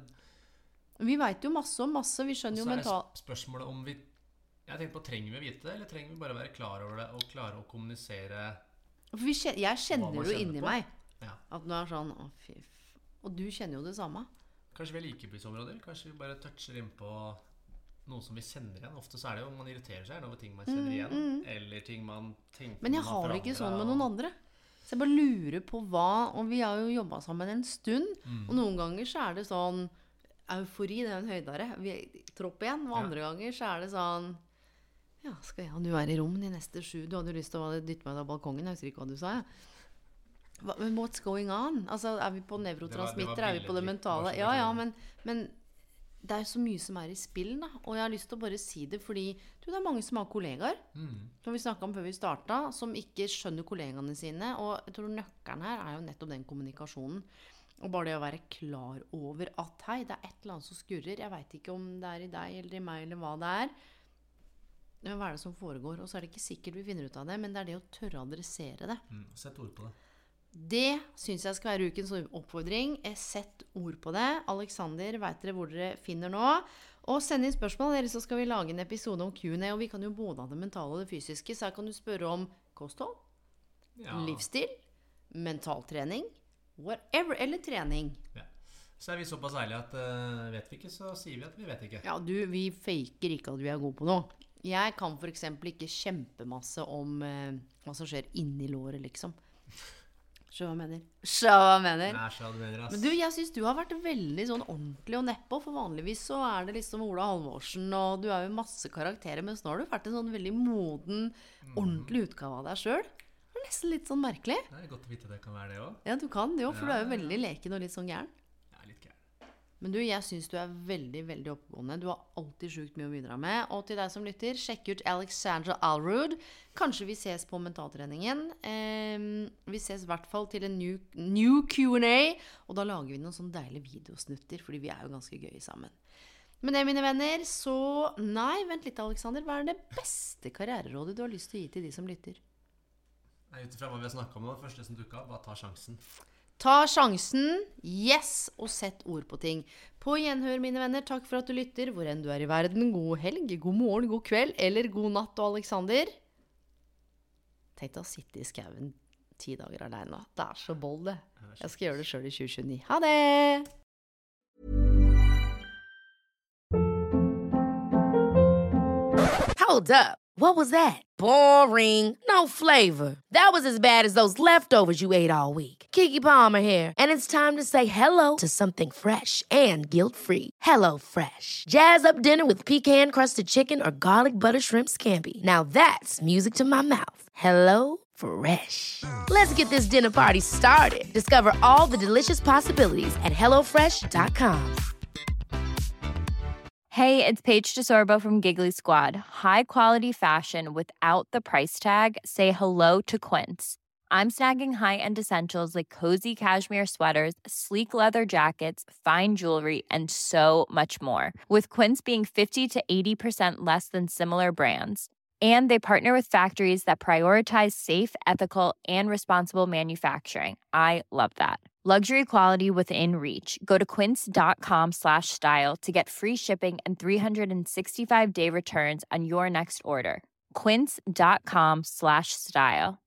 Vi vet jo masse om masse, vi skjønner jo mental... Så er spørsmålet om vi... Jeg tenker på, trenger vi vite det, eller trenger vi bare være klar over det, og klare å kommunisere... For vi kjenner, jeg kjenner jo inni på. meg, ja. At nå er sånn, å fy, og du kjenner jo det samme. Kanskje vi er likebruksområder, kanskje vi bare toucher inn på noe som vi kjenner igjen. Ofte så er det jo, man irriterer seg over ting man kjenner igjen, mm, mm. eller ting man tenker... Men jeg har det ikke sånn med noen andre. Så jeg bare lurer på hva, og vi har jo jobbet sammen en stund, mm. og noen ganger så er det sånn... Eufori, det er en høydare. Vi tropp igjen, og andre ja. ganger så er det sånn ja, skal jeg, du er i rom de neste sju, du hadde jo lyst til å dytte meg av balkongen, jeg husker ikke hva du sa, ja. Hva, men what's going on? Altså, er vi på nevrotransmitter, er vi på det mentale? Ja, ja, men, men det er så mye som er i spill, da, og jeg har lyst til å bare si det, fordi du, det er mange som har kollegaer, mm. som vi snakket om før vi startet, som ikke skjønner kollegene sine, og jeg tror nøkkelen her er jo nettopp den kommunikasjonen. Og bare det å være klar over at hei, det er et eller annet som skurrer. Jeg vet ikke om det er i deg eller i meg eller hva det er. Men hva er det som foregår? Og så er det ikke sikkert vi finner ut av det, men det er det å tørre å adressere det. Mm, sett ord på det. Det synes jeg skal være ukens oppfordring. Sett ord på det. Alexander, vet dere hvor dere finner nå? Og send inn spørsmål. Eller så skal vi lage en episode om Q and A, og vi kan jo både ha det mentale og det fysiske. Så her kan du spørre om kosthold, ja. livsstil, mentaltrening, whatever, eller trening. Ja. Så er vi såpass ærlige at uh, vet vi ikke, så sier vi at vi vet ikke. Ja, du, vi faker ikke at vi er gode på noe. Jeg kan for eksempel ikke kjempemasse om uh, hva som skjer inni låret, liksom. Skjø hva jeg mener. Skjø hva jeg mener. Nei, skjø hva du mener, ass. Men du, jeg synes du har vært veldig sånn ordentlig og neppe, for vanligvis så er det liksom Ola Halvorsen, og du er jo masse karakterer, men nå har du vært en sånn veldig moden, ordentlig utgave av deg selv. Det er nesten litt sånn merkelig. Det er godt å vite at det kan være det også. Ja, du kan det jo, for ja, du er jo veldig leken og litt sånn gæren. Ja, litt gæren. Men du, jeg synes du er veldig, veldig oppegående. Du har alltid sjukt mye å bidra med. Og til deg som lytter, sjekk ut Alexandra Alrud. Kanskje vi ses på mentaltreningen. Um, vi ses i hvert fall til en new, new Q and A. Og da lager vi noen sånne deilige videosnutter, fordi vi er jo ganske gøye sammen. Men det, mine venner, så... Nei, vent litt, Alexander. Hva er det beste karriererådet du har lyst til å gi til de som lytter? Utifra hva vi har snakket om nå, det første som dukket opp, bare ta sjansen. Ta sjansen, yes, og sett ord på ting. På gjenhør, mine venner, takk for at du lytter, hvor enn du er i verden. God helg, god morgen, god kveld, eller god natt, og Alexander. Tenk deg å sitte i skauen ti dager alene. Det er så bold, det. Jeg skal gjøre det selv i tjue tjueni. Ha det! Hold up. What was that? Boring. No flavor. That was as bad as those leftovers you ate all week. Keke Palmer here, and it's time to say hello to something fresh and guilt-free. Hello Fresh. Jazz up dinner with pecan-crusted chicken or garlic butter shrimp scampi. Now that's music to my mouth. Hello Fresh. Let's get this dinner party started. Discover all the delicious possibilities at hello fresh dot com. Hey, it's Paige DeSorbo from Giggly Squad. High quality fashion without the price tag. Say hello to Quince. I'm snagging high-end essentials like cozy cashmere sweaters, sleek leather jackets, fine jewelry, and so much more. With Quince being fifty to eighty percent less than similar brands. And they partner with factories that prioritize safe, ethical, and responsible manufacturing. I love that. Luxury quality within reach. Go to quince.com slash style to get free shipping and three sixty-five day returns on your next order. Quince.com slash style.